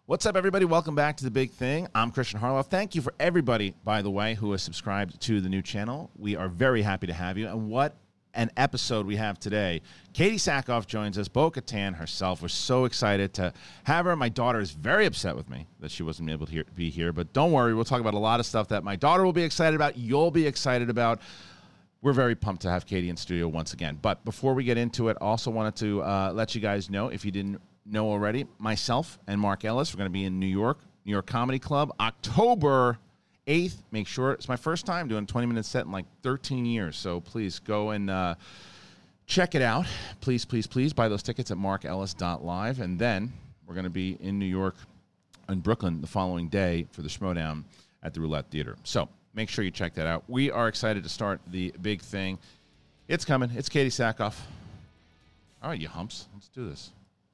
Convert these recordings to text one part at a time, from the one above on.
What's up, everybody? Welcome back to The Big Thing. I'm Christian Harloff. Thank you for everybody, by the way, who has subscribed to the new channel. We are very happy to have you. And what an episode we have today. Katee Sackhoff joins us, Bo-Katan herself. We're so excited to have her. My daughter is very upset with me that she wasn't able to be here. But don't worry, we'll talk about a lot of stuff that my daughter will be excited about, you'll be excited about. We're very pumped to have Katee in studio once again. But before we get into it, I also wanted to let you guys know, if you didn't know already, myself and Mark Ellis, we're going to be in New York Comedy Club, October 8th. Make sure, it's my first time doing a 20-minute set in like 13 years. So please go and check it out. Please, please, please buy those tickets at markellis.live. And then we're going to be in New York and Brooklyn the following day for the Schmodown at the Roulette Theater. So make sure you check that out. We are excited to start The Big Thing. It's coming. It's Katee Sackhoff. All right, you humps. Let's do this.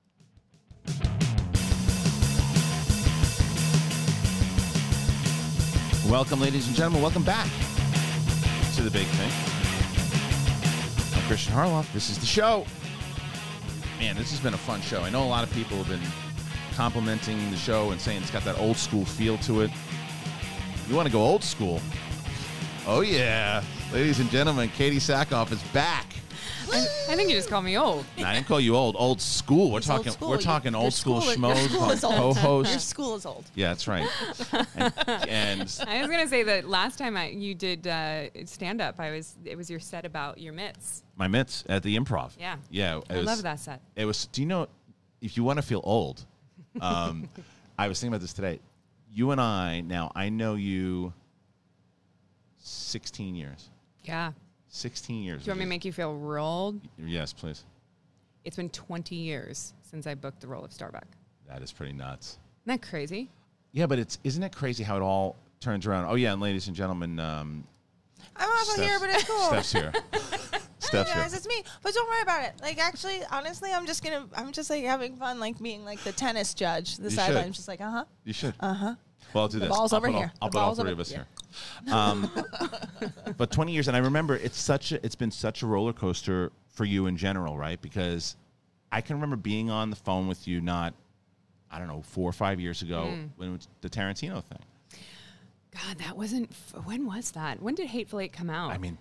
Welcome, ladies and gentlemen. Welcome back to The Big Thing. I'm Christian Harloff. This is the show. Man, this has been a fun show. I know a lot of people have been complimenting the show and saying it's got that old school feel to it. You want to go old school? Oh, yeah. Ladies and gentlemen, Katee Sackhoff is back. I think you just called me old. No, I didn't call you old. Old school. We're talking old school schmoes, co-hosts. Your school is old. Yeah, that's right. and I was gonna say that last time you did stand up, it was your set about your mitts. My mitts at the Improv. Yeah. Yeah. I love that set. It was. Do you know, if you want to feel old, I was thinking about this today. You and I know you 16 years. Yeah. 16 years. Do you want me to make you feel real old? Yes, please. It's been 20 years since I booked the role of Starbuck. That is pretty nuts. Isn't that crazy? Yeah, but isn't it crazy how it all turns around? Oh, yeah, and ladies and gentlemen, I'm also here, but it's cool. Steph's here. Steph's Hey guys, here. it's me. But don't worry about it. Like, actually, honestly, I'm just like having fun, like being like the tennis judge. The sideline, just like, You should. Uh-huh. Well, I'll do this. Ball's over here. I'll put all three of us here. But 20 years, and I remember it's been such a roller coaster for you in general, right? Because I can remember being on the phone with you 4 or 5 years ago when it was the Tarantino thing. God, that wasn't. When was that? When did Hateful Eight come out? I mean,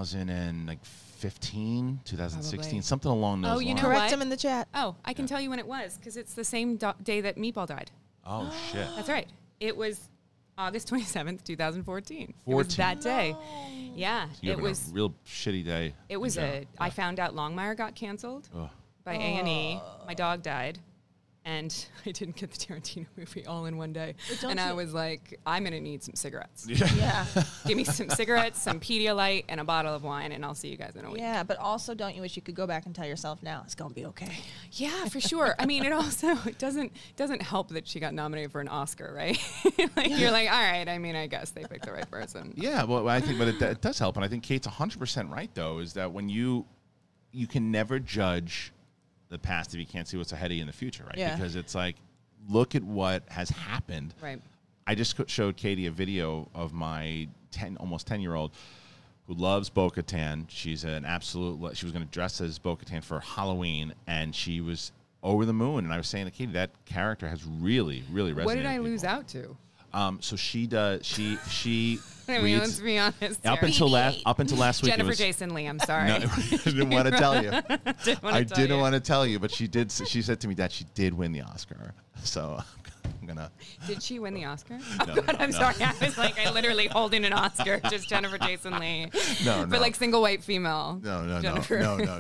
2015, 2016, Probably. something along those lines. You know Correct what? him in the chat. Oh, I can tell you when it was because it's the same day that Meatball died. Oh, shit. That's right. It was August 27th, 2014. It was that day. Yeah, It was a real shitty day. It was I found out Longmire got canceled by A&E. My dog died, and I didn't get the Tarantino movie all in one day. And I was like, I'm gonna need some cigarettes. Yeah. Give me some cigarettes, some Pedialyte, and a bottle of wine, and I'll see you guys in a week. Yeah, but also, don't you wish you could go back and tell yourself now it's gonna be okay? Yeah, for sure. I mean, it doesn't help that she got nominated for an Oscar, right? You're like, all right. I mean, I guess they picked the right person. Yeah, well, I think, but it does help, and I think Kate's 100% right. Though, is that when you can never judge the past if you can't see what's ahead of you in the future, right? Yeah. Because it's like, look at what has happened. Right. I just showed Katee a video of my almost 10-year-old who loves Bo-Katan. She's an absolute. She was going to dress as Bo-Katan for Halloween, and she was over the moon. And I was saying to Katee, that character has really, really resonated. What did I with lose people. out to? So she does. She I mean, reads, let's be honest. up here. until last week. Jennifer it was, Jason Leigh. I'm sorry. No, I didn't want to tell you. I didn't want to. to tell you, but she did. She said to me that she did win the Oscar. So I'm gonna. Did she win the Oscar? Oh No, God, no, I'm no. sorry. I was like, I literally holding an Oscar, just Jennifer Jason Leigh. No, For no. like single white female. No, Jennifer. no.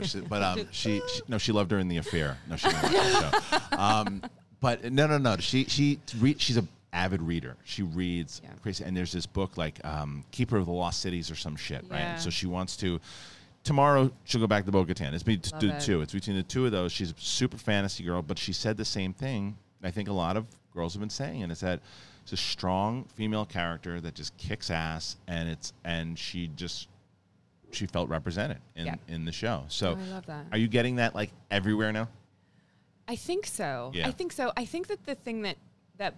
She loved her in The Affair. No, she didn't like that show. But no. She's a avid reader. She reads crazy, and there's this book like Keeper of the Lost Cities or some shit, right? Yeah. So she wants to. Tomorrow she'll go back to Bo-Katan. It's between the two. It's between the two of those. She's a super fantasy girl, but she said the same thing. I think a lot of girls have been saying, and it's that it's a strong female character that just kicks ass, and she felt represented in the show. So I love that. Are you getting that like everywhere now? I think so. Yeah. I think so. I think that the thing that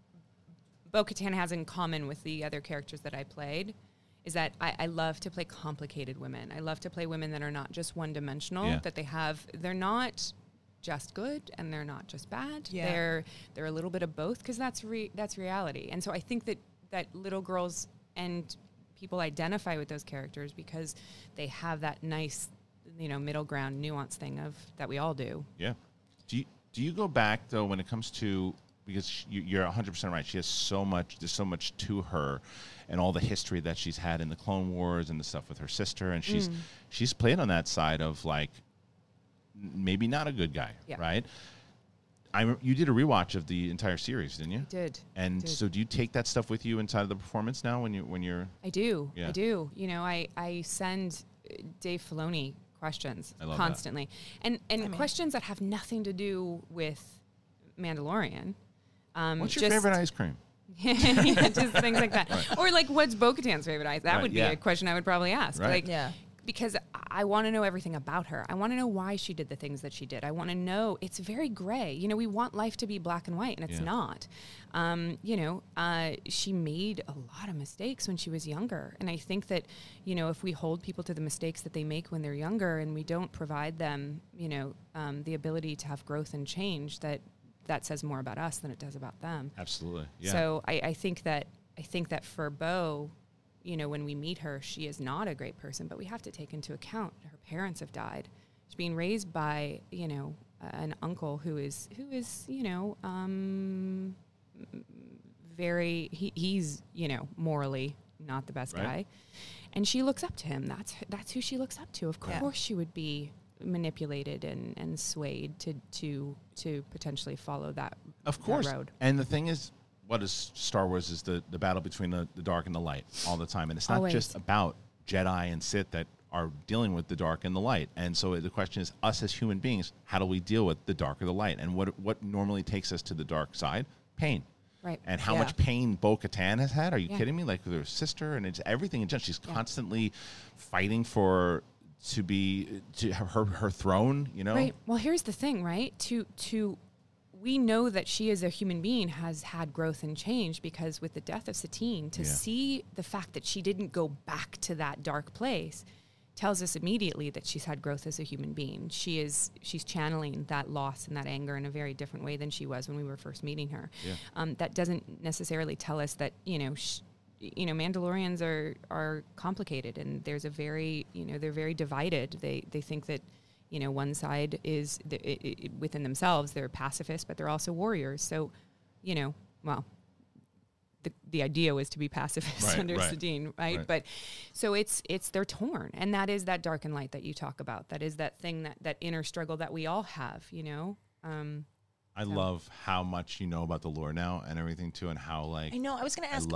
Bo-Katan has in common with the other characters that I played is that I love to play complicated women. I love to play women that are not just one-dimensional, Yeah. they're not just good and they're not just bad. Yeah. They're a little bit of both, because that's reality. And so I think that little girls and people identify with those characters because they have that nice, middle ground nuance thing of that we all do. Yeah. Do you go back though when it comes to, because you're 100% right. She has there's so much to her, and all the history that she's had in the Clone Wars and the stuff with her sister, and she's played on that side of like maybe not a good guy, right? You did a rewatch of the entire series, didn't you? Did. And so do you take that stuff with you inside of the performance now when you're? I do. Yeah. I do. I send Dave Filoni questions constantly, and questions that have nothing to do with Mandalorian. What's your favorite ice cream? Just things like that. Right. Or like, what's Bo-Katan's favorite ice? That would be a question I would probably ask. Right. Like, because I want to know everything about her. I want to know why she did the things that she did. I want to know. It's very gray. We want life to be black and white, and it's not. She made a lot of mistakes when she was younger. And I think that, if we hold people to the mistakes that they make when they're younger and we don't provide them, the ability to have growth and change, that says more about us than it does about them. Absolutely. Yeah. So I think that for Bo, when we meet her, she is not a great person, but we have to take into account her parents have died. She's being raised by, an uncle who is very, he's, morally not the best guy. And she looks up to him. That's who she looks up to. Of course she would be manipulated and swayed to potentially follow that road. And the thing is, what is Star Wars is the battle between the dark and the light all the time. And it's not just about Jedi and Sith that are dealing with the dark and the light. And so the question is, us as human beings, how do we deal with the dark or the light? And what normally takes us to the dark side? Pain. Right. And how much pain Bo-Katan has had. Are you kidding me? Like with her sister, and it's everything in general. She's constantly fighting for her throne, Right. Well, here's the thing, right? We know that she as a human being has had growth and change, because with the death of Satine, to see the fact that she didn't go back to that dark place tells us immediately that she's had growth as a human being. She's channeling that loss and that anger in a very different way than she was when we were first meeting her. Yeah. That doesn't necessarily tell us that, Mandalorians are complicated, and there's a very, they're very divided. They think that, one side is within themselves, they're pacifists, but they're also warriors. So, the idea was to be pacifists under Satine, right? But so they're torn, and that is that dark and light that you talk about. That is that thing, that inner struggle that we all have, I love how much you know about the lore now and everything too, and how I know. I was going to ask,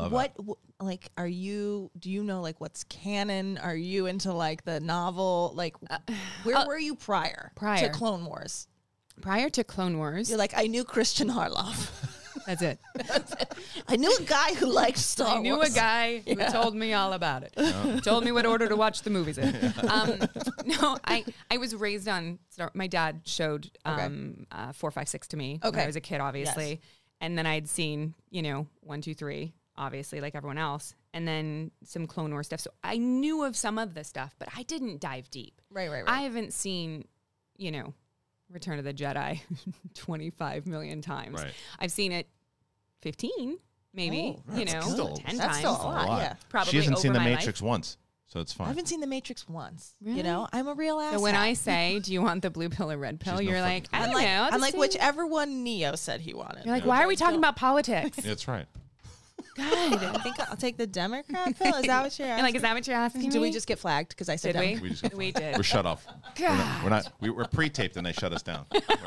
do you know what's canon? Are you into the novel? Where were you prior to Clone Wars? Prior to Clone Wars, you're I knew Christian Harloff. That's it. I knew a guy who liked Star Wars. I knew a guy who told me all about it. No. Told me what order to watch the movies in. No, I was raised on my dad showed 4, 5, 6 to me when I was a kid, obviously. Yes. And then I'd seen, 1, 2, 3, obviously, like everyone else. And then some Clone Wars stuff. So I knew of some of the stuff, but I didn't dive deep. Right. I haven't seen, Return of the Jedi 25 million times. Right. I've seen it 15, maybe, 10 that's times. Still a lot. Yeah. Probably she hasn't seen The Matrix once, so it's fine. I haven't seen The Matrix once. Really? I'm a real ass. So when I say, do you want the blue pill or red pill? You're like, I don't know. I'm like, whichever one Neo said he wanted. You're like, why are we talking about politics? That's right. God, I think I'll take the Democrat pill. Is that what you're asking? Is that what you're asking? Did we just get flagged because I said Did we did. We're shut off. God. We're pre-taped and they shut us down.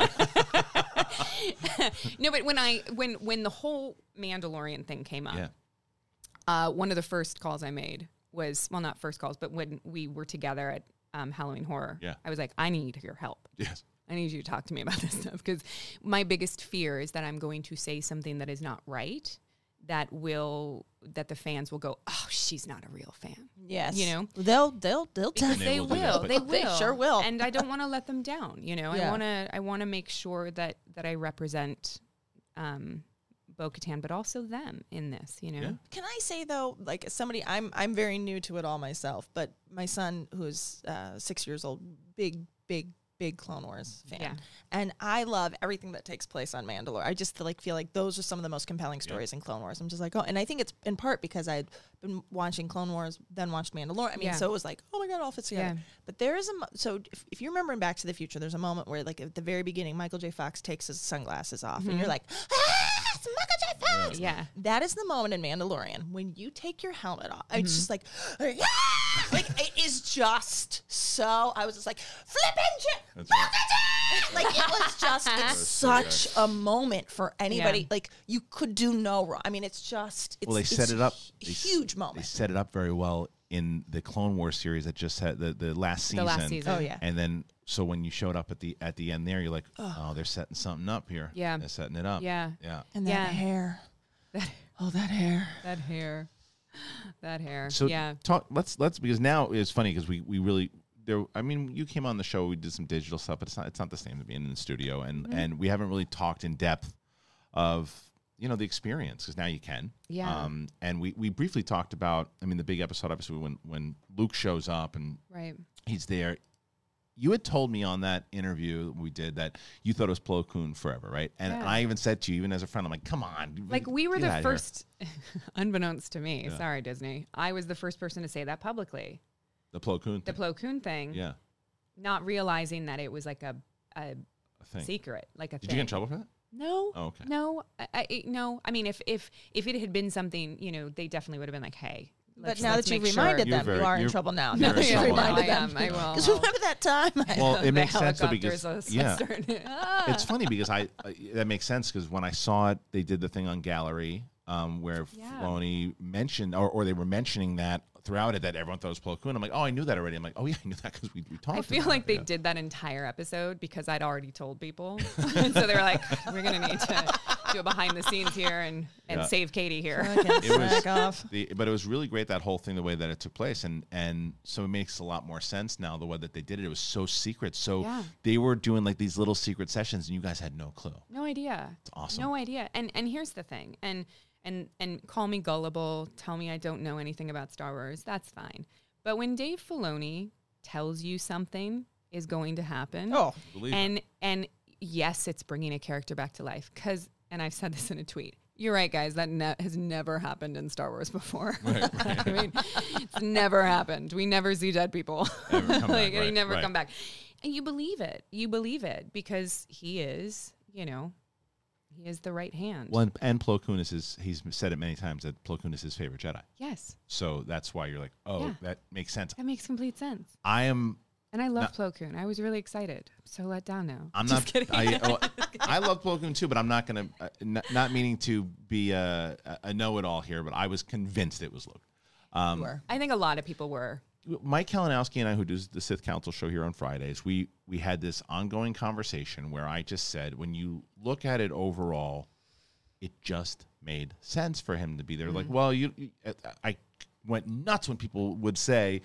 No, but when the whole Mandalorian thing came up, one of the first calls I made was, well, not first calls, but when we were together at Halloween Horror, I was like, I need your help. Yes. I need you to talk to me about this stuff, because my biggest fear is that I'm going to say something that is not right, that the fans will go, oh, she's not a real fan. Yes. They'll because they will. They sure will. And I don't want to let them down. I want to make sure that I represent Bo-Katan, but also them in this, Yeah. Can I say though, as somebody, I'm very new to it all myself, but my son, who's 6 years old, big big Clone Wars fan. Yeah. And I love everything that takes place on Mandalore. I just feel like those are some of the most compelling stories in Clone Wars. I'm just like, oh, and I think it's in part because I'd been watching Clone Wars, then watched Mandalore. I mean, so it was like, oh my God, it all fits together. Yeah. But there is so if you remember in Back to the Future, there's a moment where like at the very beginning, Michael J. Fox takes his sunglasses off and you're like, it's Michael J. Fox. Yeah. That is the moment in Mandalorian when you take your helmet off. It's just like, like it is just so, I was just like, flipping shit. Like it was just, it's such a moment for anybody. Yeah. Like you could do no wrong. I mean, it's just, it's, well, they set it up. Huge moment. They set it up very well in the Clone Wars series that just had the last season. The last season. Oh yeah. And then, so when you showed up at the end there, you're like, oh, they're setting something up here. Yeah. They're setting it up. Yeah. Yeah. And that hair. Oh, that hair. That hair. That hair. So yeah. Let's because now it's funny because we really there. I mean, you came on the show, we did some digital stuff, but it's not the same as being in the studio, and we haven't really talked in depth of the experience because now you can. Yeah. And we briefly talked about. I mean, the big episode obviously when Luke shows up and he's there. You had told me on that interview we did that you thought it was Plo Koon forever, right? And I even said to you, even as a friend, I'm like, come on. Like, we were the first, unbeknownst to me, sorry, Disney, I was the first person to say that publicly. The Plo Koon thing. The Plo Koon thing. Yeah. Not realizing that it was like a thing. Secret, like a thing. Did you get in trouble for that? No. Oh, okay. No. No. I mean, if it had been something, they definitely would have been like, hey. But now that you reminded them, you are in trouble now. Now that you reminded them. I will. Because remember that time? Well, it makes sense though because it's funny because that makes sense because when I saw it, they did the thing on Gallery where Filoni mentioned or they were mentioning that throughout it that everyone thought it was Plo Koon. I'm like, oh, I knew that already. I'm like, oh yeah, I knew that because we talked. I feel like they did that entire episode because I'd already told people, and so they were like, we're gonna need to do a behind the scenes here and save Katie here. But it was really great, that whole thing, the way that it took place, and so it makes a lot more sense now the way that they did it. It was so secret. So they were doing like these little secret sessions, and you guys had no clue. No idea. It's awesome. No idea. And here's the thing. And call me gullible, tell me I don't know anything about Star Wars, that's fine. But when Dave Filoni tells you something is going to happen, and yes, it's bringing a character back to life, and I've said this in a tweet, you're right, guys, that has never happened in Star Wars before. Right. I mean, it's never happened. We never see dead people. They never come back. And you believe it. You believe it because he is, he is the right hand. Well, and Plo Koon is he's said it many times that Plo Koon is his favorite Jedi. Yes. So that's why you're like, that makes sense. That makes complete sense. And I love Plo Koon. I was really excited. I'm so let down now. I'm just kidding. I love Plo Koon too, but I'm not going to, not meaning to be a know-it-all here, but I was convinced it was Luke. I think a lot of people were. Mike Kalinowski and I, who does the Sith Council show here on Fridays, we had this ongoing conversation where I just said, when you look at it overall, it just made sense for him to be there. Like, well, I went nuts when people would say,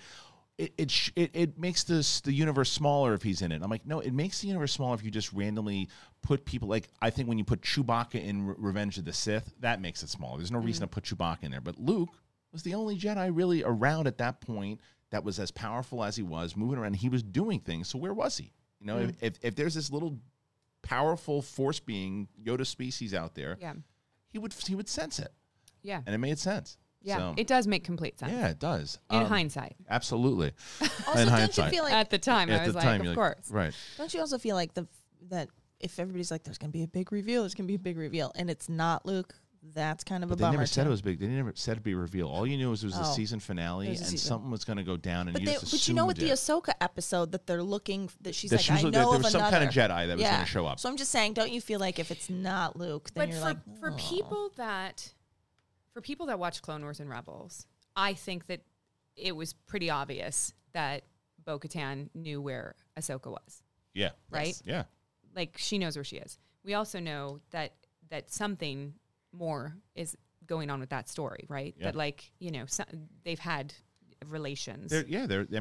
it makes the universe smaller if he's in it. I'm like, no, it makes the universe smaller if you just randomly put people, like, I think when you put Chewbacca in Revenge of the Sith, that makes it smaller. There's no reason to put Chewbacca in there. But Luke was the only Jedi really around at that point that was as powerful as he was, moving around. He was doing things. So where was he? If there's this little powerful force being, Yoda species out there, he would sense it. Yeah. And it made sense. Yeah, so, it does make complete sense. Yeah, it does. In hindsight. Absolutely. Also, in don't hindsight. you feel like at the time, I was like, of course. Right. Don't you also feel like that if everybody's like, there's going to be a big reveal, and it's not Luke, that's kind of a bummer. They never said it was big. They never said it'd be a reveal. All you knew was it was the season finale, and something was going to go down, and but you know, with the Ahsoka episode, that they're looking, that she's like, I know there of was some kind of Jedi that was going to show up. So I'm just saying, don't you feel like if it's not Luke, then you're like, for people that watch Clone Wars and Rebels, I think that it was pretty obvious that Bo-Katan knew where Ahsoka was. Yeah. Right? Yes. Yeah. Like, she knows where she is. We also know that something more is going on with that story, right? Yeah. That, like, they've had relations. I mean,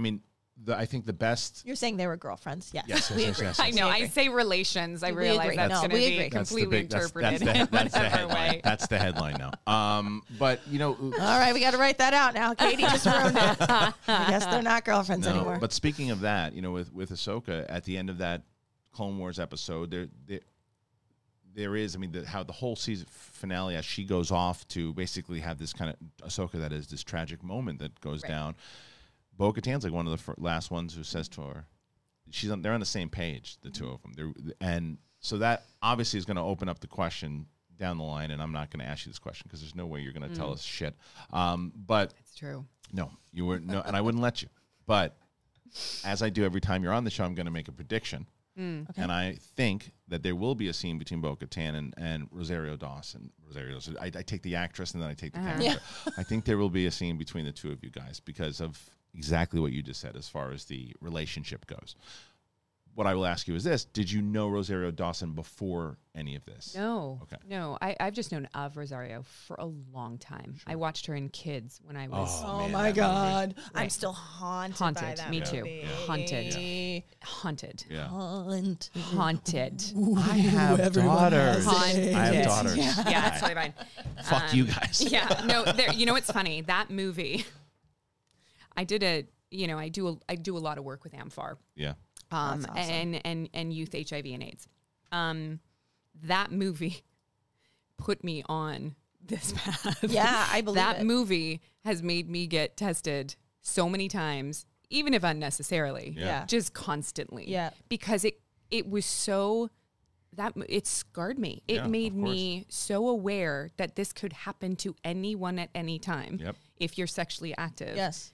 I think the best. You're saying they were girlfriends. Yes. Yes. I know. We I agree. say relations. I We realize agree. that's No, going to we be agree. completely interpreted in that's the whatever headline. way. That's the headline now. But All right, we got to write that out now. Katie just ruined it. I guess they're not girlfriends anymore. But speaking of that, with Ahsoka at the end of that Clone Wars episode, there is, how the whole season finale, as she goes off to basically have this kind of Ahsoka that is this tragic moment that goes down. Bo-Katan's like one of the last ones who says to her, they're on the same page, the two of them. And so that obviously is going to open up the question down the line, and I'm not going to ask you this question because there's no way you're going to tell us shit. But It's true. No, you were no, and I wouldn't let you. But as I do every time you're on the show, I'm going to make a prediction. Okay. And I think that there will be a scene between Bo-Katan and Rosario Dawson. I take the actress and then I take the character. Yeah. I think there will be a scene between the two of you guys because of exactly what you just said as far as the relationship goes. What I will ask you is this. Did you know Rosario Dawson before any of this? No. Okay. No, I've just known of Rosario for a long time. Sure. I watched her in Kids when I was... Oh, man, my God. Right. I'm still haunted by Haunted. that Me movie. too. Yeah. Haunted. Haunted. Yeah. Haunted. I have daughters. Haunted. I have daughters. Yeah, that's totally fine. Fuck you guys. Yeah. No, you know what's funny? That movie, I do a lot of work with AMFAR. Yeah. That's awesome. and youth HIV and AIDS. That movie put me on this path. Yeah, I believe that it. movie has made me get tested so many times, even if unnecessarily. Yeah. Just constantly. Yeah. Because it was so it scarred me. It Yeah, made of course. me so aware that this could happen to anyone at any time. Yep. If you're sexually active. Yes.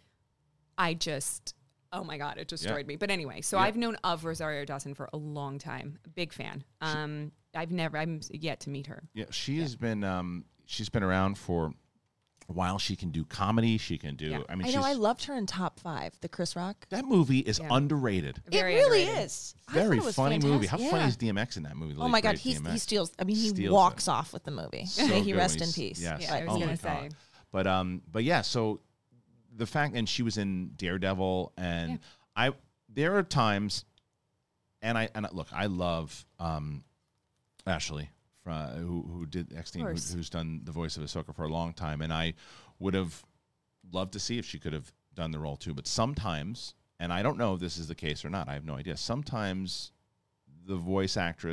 Oh my God, it destroyed me. But anyway, so I've known of Rosario Dawson for a long time. Big fan. I'm yet to meet her. Yeah, she's been around for a while. She can do comedy. She can do. Yeah. I know. I loved her in Top 5, the Chris Rock. That movie is underrated. Very it really underrated. is. I Very thought it was funny movie. How fantastic. funny Yeah. is DMX in that movie? The Oh late, my God, great he DMX. steals. I mean, he Steals walks it. off with the movie. So May he good rest when in he's- peace. Yes. Yeah, I was Oh my gonna God. say. But yeah. So the fact, and she was in Daredevil, and there are times, and look, I love Ashley, who did X-Team, who's done the voice of Ahsoka for a long time, and I would have loved to see if she could have done the role too. But sometimes, and I don't know if this is the case or not, I have no idea. Sometimes the voice actor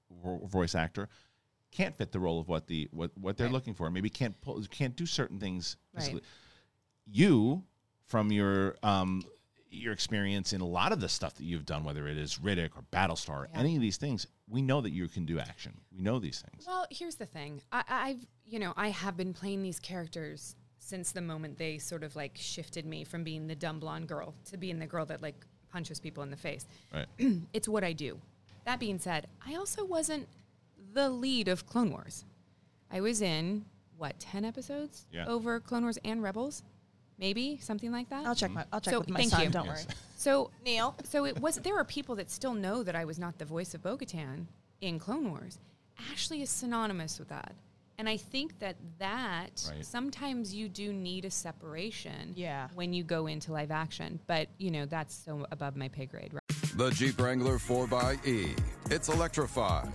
can't fit the role of what they're looking for. Maybe can't do certain things. Right. You, from your experience in a lot of the stuff that you've done, whether it is Riddick or Battlestar, or any of these things, we know that you can do action. We know these things. Well, here's the thing. I have been playing these characters since the moment they sort of like shifted me from being the dumb blonde girl to being the girl that like punches people in the face. Right. It's what I do. That being said, I also wasn't the lead of Clone Wars. I was in 10 episodes over Clone Wars and Rebels, maybe something like that. I'll check with my thank son. you. Don't worry. So Neil. So it was. There are people that still know that I was not the voice of Bo-Katan in Clone Wars. Ashley is synonymous with that, and I think that sometimes you do need a separation. Yeah. When you go into live action, but that's so above my pay grade. Right? The Jeep Wrangler 4xE. It's electrified.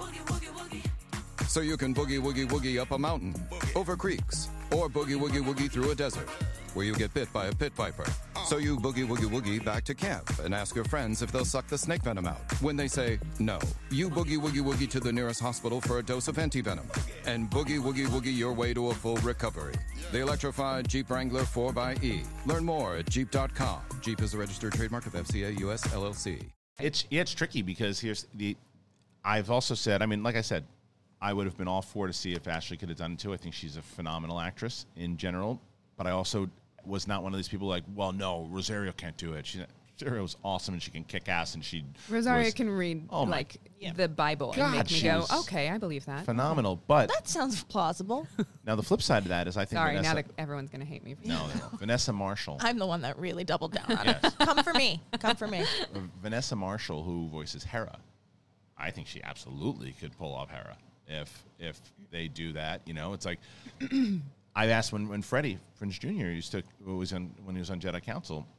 So you can boogie woogie woogie up a mountain, over creeks, or boogie woogie woogie through a desert where you get bit by a pit viper. So you boogie woogie woogie back to camp and ask your friends if they'll suck the snake venom out. When they say no, you boogie woogie woogie to the nearest hospital for a dose of anti-venom and boogie woogie woogie your way to a full recovery. The electrified Jeep Wrangler 4xE. Learn more at Jeep.com. Jeep is a registered trademark of FCA US LLC. It's tricky because I've also said, like I said, I would have been all for to see if Ashley could have done it too. I think she's a phenomenal actress in general, but I also was not one of these people like, well, no, Rosario can't do it. Rosario was awesome and she can kick ass and Rosario can read the Bible and make me go, okay, I believe that. Phenomenal, but That sounds plausible. now the flip side of that is I think Sorry, Vanessa, now that everyone's going to hate me for that. no, they won't. Vanessa Marshall. I'm the one that really doubled down on it. Come for me. Come for me. Vanessa Marshall, who voices Hera, I think she absolutely could pull off Hera if they do that. It's like I asked when Freddie Prinze Jr. when he was on Jedi Council,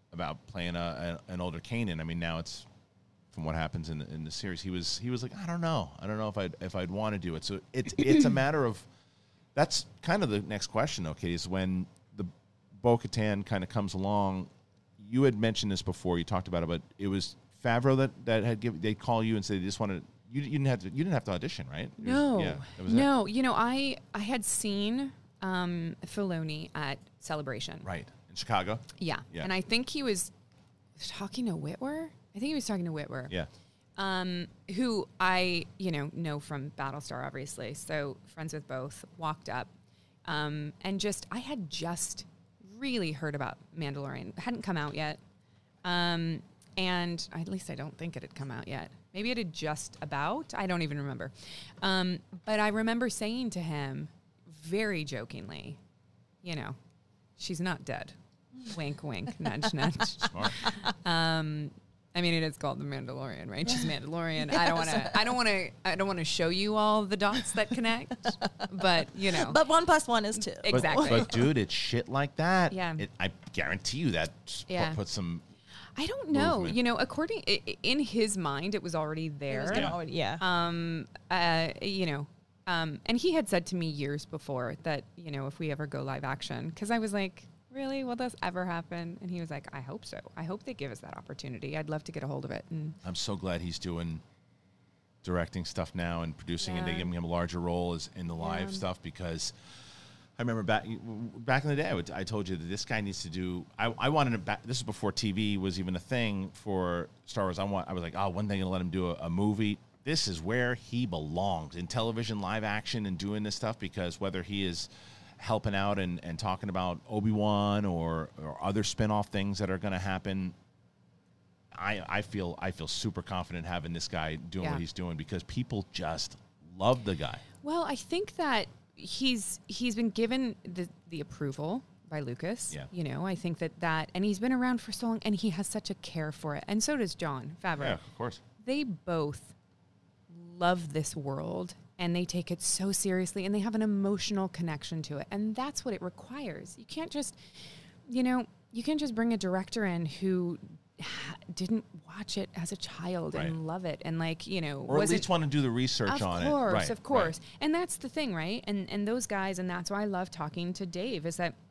about playing an older Kanan. I mean, now it's from what happens in the series. He was like, I don't know if I'd want to do it. So it's a matter of, that's kind of the next question, though, Katie, is when the Bo-Katan kind of comes along. You had mentioned this before. You talked about it, but it was Favreau that had they call you and say they just wanted. You didn't have to audition, right? No, no. You know, I had seen Filoni at Celebration, right, in Chicago. Yeah, and I think he was talking to Witwer. I think he was talking to Witwer. Yeah. Who I know from Battlestar, obviously. So friends with both. Walked up, and I had just really heard about Mandalorian. It hadn't come out yet, and at least I don't think it had come out yet. Maybe it had just about. I don't even remember. But I remember saying to him, very jokingly, she's not dead. Wink, wink, nudge, nudge. Smart. I mean, it is called The Mandalorian, right? She's Mandalorian. I don't want to show you all the dots that connect, but But 1 + 1 is 2. Exactly. But dude, it's shit like that. Yeah. I guarantee you that put some. I don't know. movement. According in his mind, it was already there. And he had said to me years before that if we ever go live action, because I was like, really, will this ever happen? And he was like, I hope so. I hope they give us that opportunity. I'd love to get a hold of it. And I'm so glad he's doing directing stuff now and producing, and they giving him a larger role as in the live stuff, because I remember back in the day, I told you that this guy needs to do. I wanted to. This is before TV was even a thing for Star Wars. I was like, when are they going to let him do a movie? This is where he belongs, in television, live action, and doing this stuff, because whether he is helping out and talking about Obi-Wan or other spin-off things that are going to happen, I feel super confident having this guy doing what he's doing, because people just love the guy. Well, I think that he's been given the approval by Lucas. Yeah. I think that and he's been around for so long, and he has such a care for it. And so does Jon Favreau. Yeah, of course. They both love this world, and they take it so seriously, and they have an emotional connection to it. And that's what it requires. You can't just, bring a director in who didn't watch it as a child and love it, and or at least want to do the research on it. Of course. And that's the thing, right? And those guys, and that's why I love talking to Dave, is that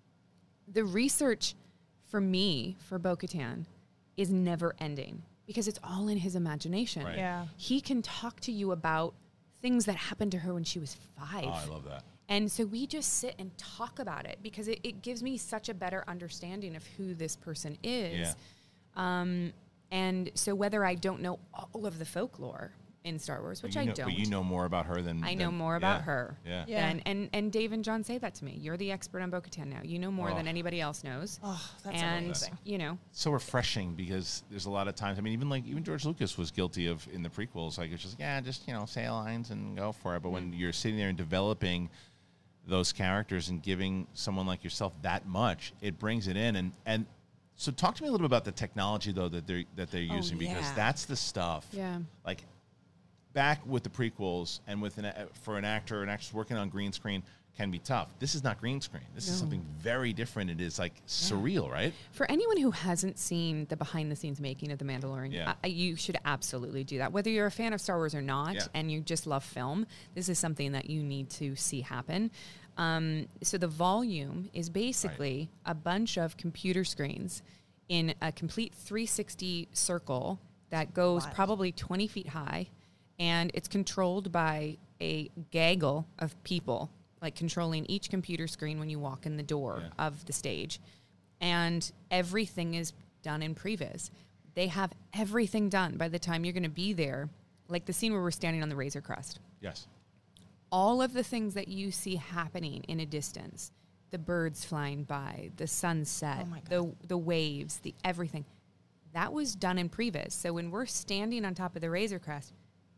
the research for me, for Bo-Katan, is never ending, because it's all in his imagination. Right. Yeah. He can talk to you about things that happened to her when she was 5. Oh, I love that. And so we just sit and talk about it, because it gives me such a better understanding of who this person is. Yeah. And so whether I don't know all of the folklore in Star Wars, which I don't. But you know more about her than... I know more about her. Yeah. And Dave and John say that to me. You're the expert on Bo-Katan now. You know more than anybody else knows. Oh, that's amazing. It's so refreshing, because there's a lot of times, I mean, even George Lucas was guilty of, in the prequels, like, it's just, say lines and go for it. But when you're sitting there and developing those characters and giving someone like yourself that much, it brings it in. And so talk to me a little bit about the technology, though, that they're using, because that's the stuff. Yeah. Like, back with the prequels, and for an actor and actress working on green screen can be tough. This is not green screen. This is something very different. It is surreal, right? For anyone who hasn't seen the behind-the-scenes making of The Mandalorian, you should absolutely do that. Whether you're a fan of Star Wars or not, and you just love film, this is something that you need to see happen. So the volume is basically a bunch of computer screens in a complete 360 circle that goes probably 20 feet high, and it's controlled by a gaggle of people, like controlling each computer screen when you walk in the door of the stage. And everything is done in previs. They have everything done by the time you're going to be there, like the scene where we're standing on the Razor Crest. Yes. All of the things that you see happening in a distance, the birds flying by, the sunset, the waves, the everything, that was done in previs. So when we're standing on top of the Razor Crest,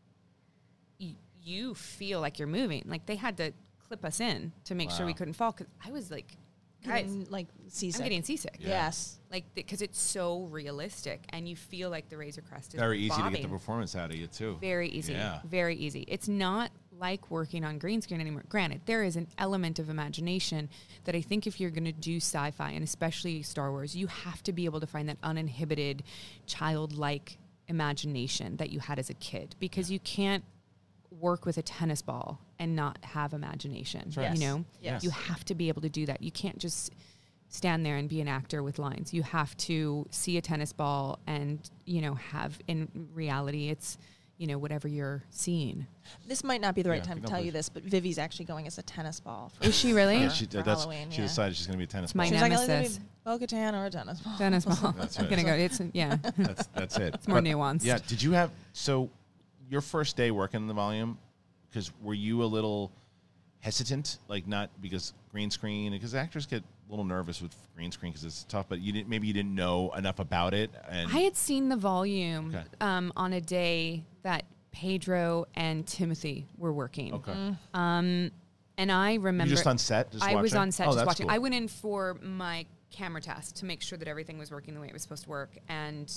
you feel like you're moving. Like, they had to clip us in to make sure we couldn't fall, because I was like, guys, seasick. I'm getting seasick. Yeah. Yes. Like, because it's so realistic, and you feel like the Razor Crest is very easy bobbing. to get the performance out of you, too. Very easy. Yeah. Very easy. It's not like working on green screen anymore. Granted, there is an element of imagination that I think if you're going to do sci-fi, and especially Star Wars, you have to be able to find that uninhibited, childlike imagination that you had as a kid, because you can't work with a tennis ball and not have imagination. Right. You know, Yes. you have to be able to do that. You can't just stand there and be an actor with lines. You have to see a tennis ball and, you know, have, in reality, it's, you know, whatever you're seeing. This might not be the right Yeah, time to no, tell you please. this, but Vivi's actually going as a tennis ball. Is she really? Yeah, For she Halloween, she yeah. decided she's going to be a tennis It's my ball. She's like, nemesis. Bo-Katan or a tennis ball. Tennis ball. That's I'm right. gonna go. It's yeah. That's it. It's more nuanced. Yeah. Did you have, so your first day working in the volume, because were you a little hesitant, like not because green screen, because actors get a little nervous with green screen because it's tough, but maybe you didn't know enough about it. And I had seen the volume Okay. on a day that Pedro and Timothy were working. okay. And I remember You just on set? Just I was watching? on set Oh, just that's watching. cool. I went in for my camera test to make sure that everything was working the way it was supposed to work, and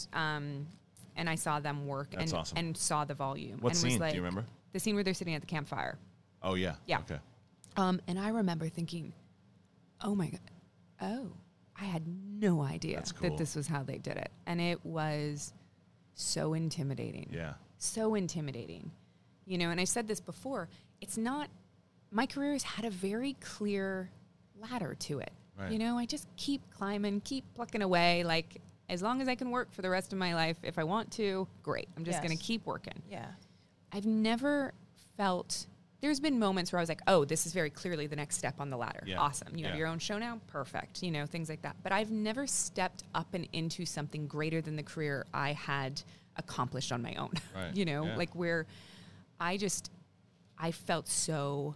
I saw them work That's and awesome. and saw the volume. What and scene? Was Do like, you remember? The scene where they're sitting at the campfire. Oh, yeah. Yeah. Okay. And I remember thinking, oh my God, oh, I had no idea That's cool. that this was how they did it. And it was so intimidating. Yeah. So intimidating. You know, and I said this before, it's not, my career has had a very clear ladder to it. Right. You know, I just keep climbing, keep plucking away. Like, as long as I can work for the rest of my life, if I want to, great. I'm just Yes. going to keep working. Yeah. I've never felt, there's been moments where I was like, oh, this is very clearly the next step on the ladder. Yeah. Awesome. You have Yeah. your own show now? Perfect. You know, things like that. But I've never stepped up and into something greater than the career I had accomplished on my own. Right. You know, Yeah. like where I felt so,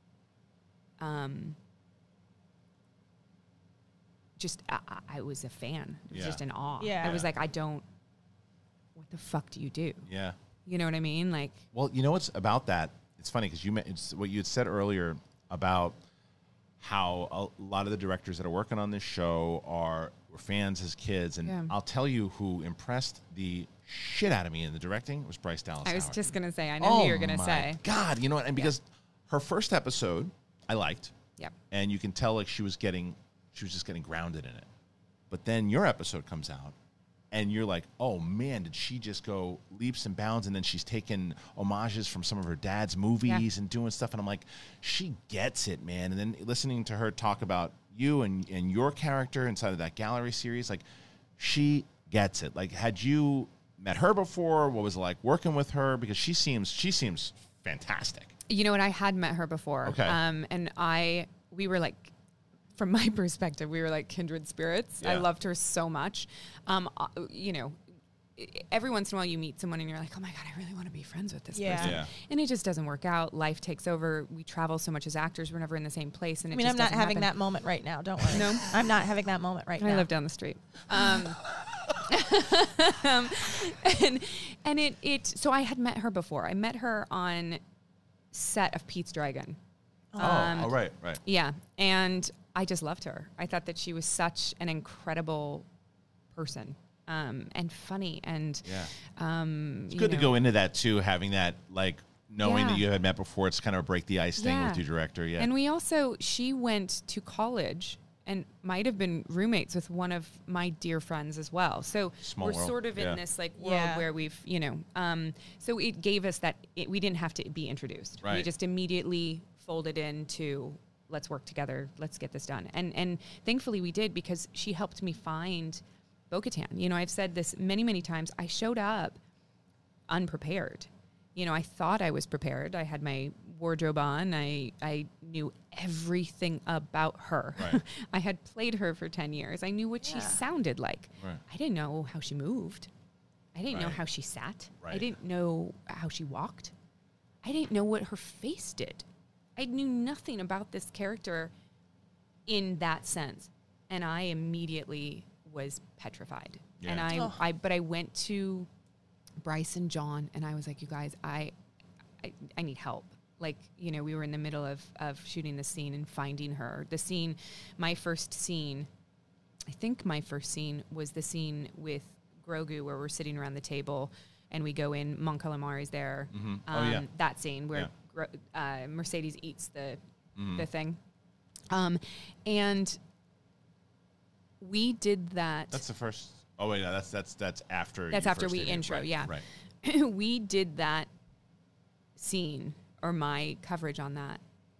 I was a fan. It was Yeah. just in awe. Yeah. I was like, what the fuck do you do? Yeah. You know what I mean? Like, Well, you know what's about that? It's funny because it's what you had said earlier about how a lot of the directors that are working on this show were fans as kids, and Yeah. I'll tell you who impressed the shit out of me in the directing was Bryce Dallas I was Howard. just going to say, I know who you're going to my say. God, you know what? And because her first episode, I liked, Yep. and you can tell like she was just getting grounded in it. But then your episode comes out, and you're like, oh man, did she just go leaps and bounds? And then she's taking homages from some of her dad's movies and doing stuff. And I'm like, she gets it, man. And then listening to her talk about you and your character inside of that gallery series, like she gets it. Like, had you met her before? What was it like working with her? Because she seems fantastic. You know what? I had met her before. Okay. And we were like, from my perspective, we were like kindred spirits. I Yeah. loved her so much. You know, every once in a while you meet someone and you're like, oh my God, I really want to be friends with this Yeah. person. Yeah. And it just doesn't work out. Life takes over. We travel so much as actors. We're never in the same place. And I mean, I'm not having that moment right now. Don't worry. No? I'm not having that moment right now. I live down the street. And it so I had met her before. I met her on set of Pete's Dragon. Oh, right. Yeah. And I just loved her. I thought that she was such an incredible person. And funny and Yeah. It's good to go into that too, having that like knowing that Yeah. you had met before. It's kind of a break the ice thing Yeah. with your director. Yeah. And she went to college and might have been roommates with one of my dear friends as well. So Small we're world. sort of Yeah. in this like world Yeah. where we've, you know, so it gave us that we didn't have to be introduced. We Right. just immediately folded into let's work together. Let's get this done. And thankfully we did because she helped me find Bo-Katan. You know, I've said this many, many times. I showed up unprepared. You know, I thought I was prepared. I had my wardrobe on. I knew everything about her. Right. I had played her for 10 years. I knew what she Yeah. sounded like. Right. I didn't know how she moved. I didn't know Right. how she sat. I Right. didn't know how she walked. I didn't know what her face did. I knew nothing about this character in that sense. And I immediately was petrified. Yeah. And but I went to Bryce and John and I was like, you guys, I need help. Like, you know, we were in the middle of shooting the scene and finding her. My first scene was the scene with Grogu where we're sitting around the table and we go in, Mon Calamari's there. Mm-hmm. Oh, yeah. That scene where Yeah. Mercedes eats the thing. And we did that. That's the first. Oh wait, no, that's after. That's after we intro. Right, yeah, right. We did that scene or my coverage on that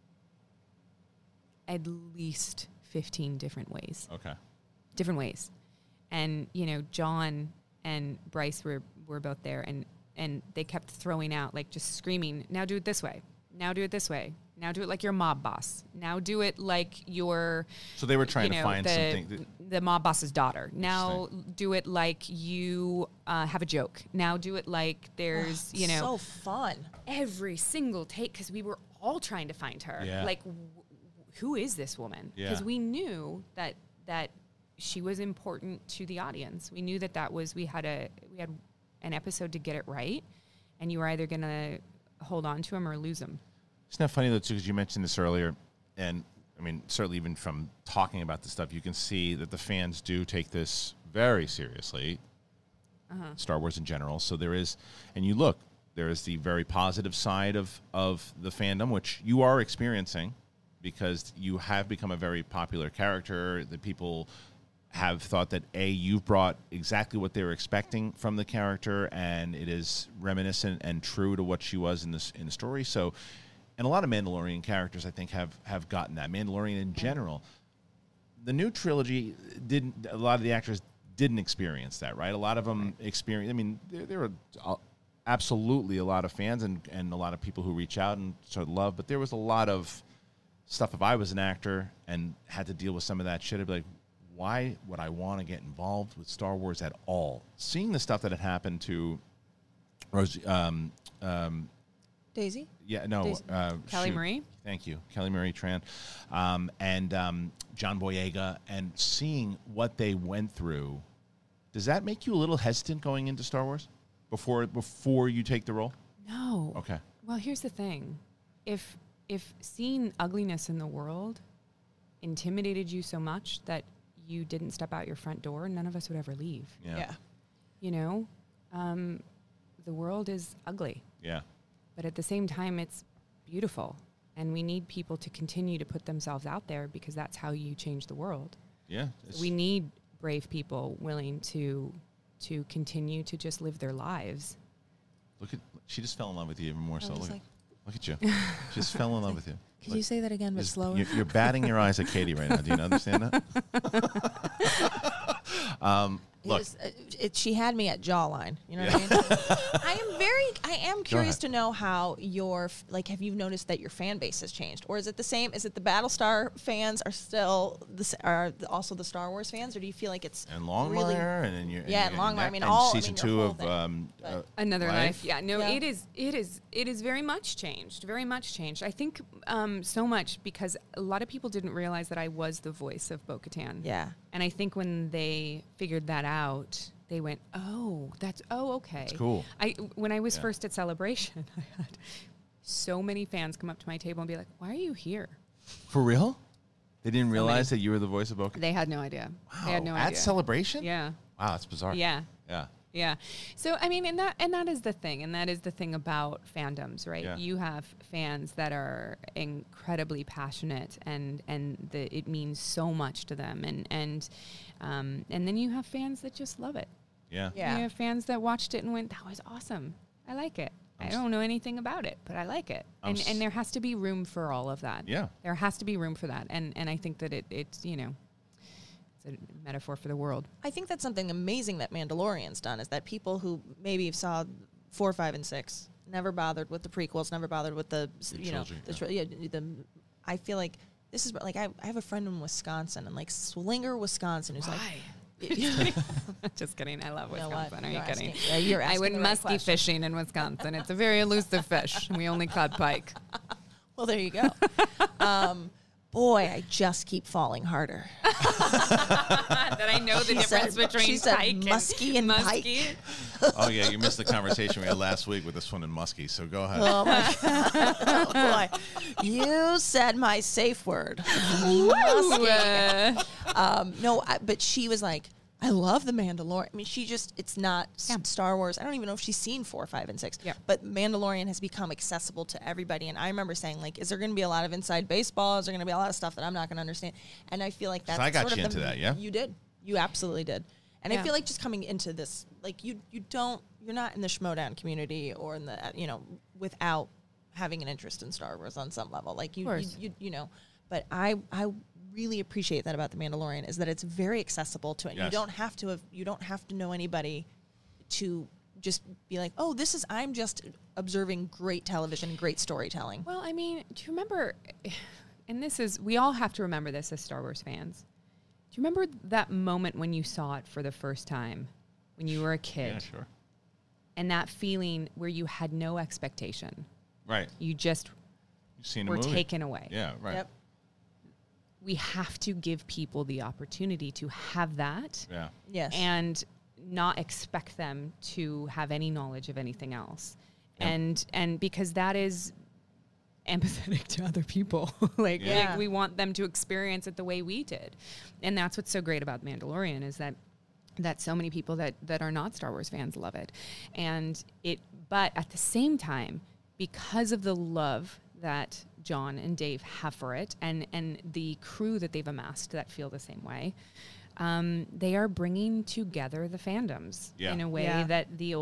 at least 15 different ways. Okay. Different ways, and John and Bryce were both there, and they kept throwing out, like, just screaming, "Now do it this way. Now do it this way. Now do it like your mob boss. Now do it like your..." So they were trying to find something. The mob boss's daughter. Now do it like you have a joke. Now do it like there's, So fun. Every single take, because we were all trying to find her. Yeah. Like, who is this woman? Because we knew that she was important to the audience. We knew that we had an episode to get it right, and you were either going to hold on to him or lose him. Isn't that funny, though, too, because you mentioned this earlier, and, I mean, certainly even from talking about this stuff, you can see that the fans do take this very seriously, Star Wars in general. So there is, and you look, there is the very positive side of the fandom, which you are experiencing, because you have become a very popular character, that people have thought that, you've brought exactly what they were expecting from the character, and it is reminiscent and true to what she was in the story. So, and a lot of Mandalorian characters, I think, have gotten that. Mandalorian in general. The new trilogy didn't. A lot of the actors didn't experience that, right? A lot of them experienced. I mean, there were absolutely a lot of fans and a lot of people who reach out and sort of love, but there was a lot of stuff. If I was an actor and had to deal with some of that shit, I'd be like, why would I want to get involved with Star Wars at all? Seeing the stuff that had happened to Rose, Daisy? Yeah, no. Kelly Marie? Thank you. Kelly Marie Tran. And John Boyega, and seeing what they went through, does that make you a little hesitant going into Star Wars before you take the role? No. Okay. Well, here's the thing. If seeing ugliness in the world intimidated you so much that you didn't step out your front door, none of us would ever leave. Yeah. The world is ugly. Yeah. But at the same time, it's beautiful. And we need people to continue to put themselves out there, because that's how you change the world. Yeah. So we need brave people willing to continue to just live their lives. She just fell in love with you even more so. Look at you. She just fell in love with you. Could you say that again, but slower? You're batting your eyes at Katie right now. Do you understand that? Look, she had me at jawline. You know what I mean? I am curious to know how have you noticed that your fan base has changed, or is it the same? Is it the Battlestar fans are still also the Star Wars fans, or do you feel like it's and Longmire and then and Longmire? I mean, season 2 of Another Life. Yeah, no, yeah. It is very much changed. Very much changed. I think so much because a lot of people didn't realize that I was the voice of Bo-Katan. Yeah. And I think when they figured that out, they went, okay. It's cool. When I was first at Celebration, I had so many fans come up to my table and be like, "Why are you here?" For real? They didn't realize that you were the voice of Bo-Katan? They had no idea. Wow. They had no idea. At Celebration? Yeah. Wow, that's bizarre. Yeah. Yeah. Yeah. So, I mean, and that is the thing. And that is the thing about fandoms, right? Yeah. You have fans that are incredibly passionate and it means so much to them. And then you have fans that just love it. Yeah. Yeah. You have fans that watched it and went, "That was awesome. I like it. I don't know anything about it, but I like it." And there has to be room for all of that. Yeah. There has to be room for that. And I think that it's a metaphor for the world. I think that's something amazing that Mandalorian's done, is that people who maybe saw 4, 5, and 6 never bothered with the prequels, never bothered with I feel like this is like I have a friend in Wisconsin, and like Slinger, Wisconsin, who's Just kidding. I love Wisconsin. Are you asking, kidding? you're asking I went muskie fishing in Wisconsin. It's a very elusive fish. We only caught pike. Well, there you go. Boy, I just keep falling harder. That I know the difference between pike muskie and pike. Oh, yeah, you missed the conversation we had last week with this one in Muskie, so go ahead. Oh, my God. Oh, boy. You said my safe word. Muskie. But she was like, I love The Mandalorian. I mean, it's not Star Wars. I don't even know if she's seen 4, 5, and 6. Yeah. But Mandalorian has become accessible to everybody. And I remember saying, like, is there going to be a lot of inside baseball? Is there going to be a lot of stuff that I'm not going to understand? And I feel like that's I got sort you of into that, yeah? You did. You absolutely did. And I feel like just coming into this, like, you're not in the Schmodown community or in the, without having an interest in Star Wars on some level. Like, you know, but I really appreciate that about The Mandalorian is that it's very accessible to it. Yes. You don't have to know anybody to just be like, oh, I'm just observing great television, great storytelling. Well, I mean, do you remember, and we all have to remember this as Star Wars fans. Do you remember that moment when you saw it for the first time, when you were a kid? Yeah, sure. And that feeling where you had no expectation. Right. You just were taken away. Yeah, right. Yep. We have to give people the opportunity to have that. Yeah. Yes. And not expect them to have any knowledge of anything else. Yep. And because that is empathetic to other people. like we want them to experience it the way we did. And that's what's so great about Mandalorian is that so many people that are not Star Wars fans love it. But at the same time, because of the love that John and Dave have for it and the crew that they've amassed that feel the same way, they are bringing together the fandoms in a way that the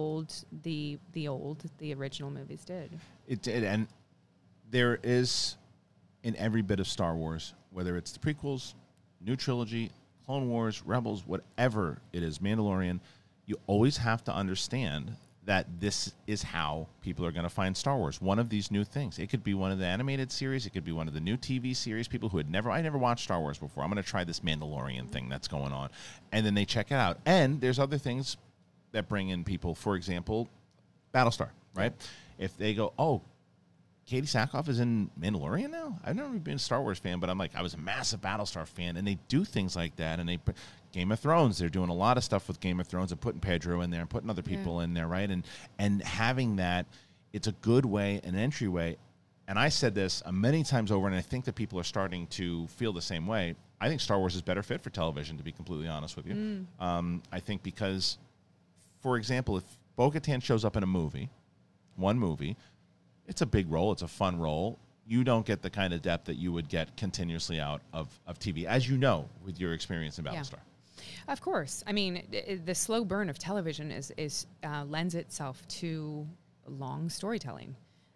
original movies did. It did. And there is in every bit of Star Wars, whether it's the prequels, new trilogy, Clone Wars, Rebels, whatever it is, Mandalorian, you always have to understand that this is how people are going to find Star Wars. One of these new things. It could be one of the animated series. It could be one of the new TV series. People who I never watched Star Wars before. I'm going to try this Mandalorian thing that's going on. And then they check it out. And there's other things that bring in people. For example, Battlestar, right? If they go, oh, Katie Sackhoff is in Mandalorian now? I've never been a Star Wars fan, but I was a massive Battlestar fan. And they do things like that. And Game of Thrones, they're doing a lot of stuff with Game of Thrones and putting Pedro in there and putting other people in there, right? And having that, it's a good way, an entryway. And I said this many times over, and I think that people are starting to feel the same way. I think Star Wars is better fit for television, to be completely honest with you. I think because, for example, if Bo-Katan shows up in one movie, it's a big role, it's a fun role. You don't get the kind of depth that you would get continuously out of TV, as you know, with your experience in Battlestar. Of course. I mean, the slow burn of television is lends itself to long storytelling.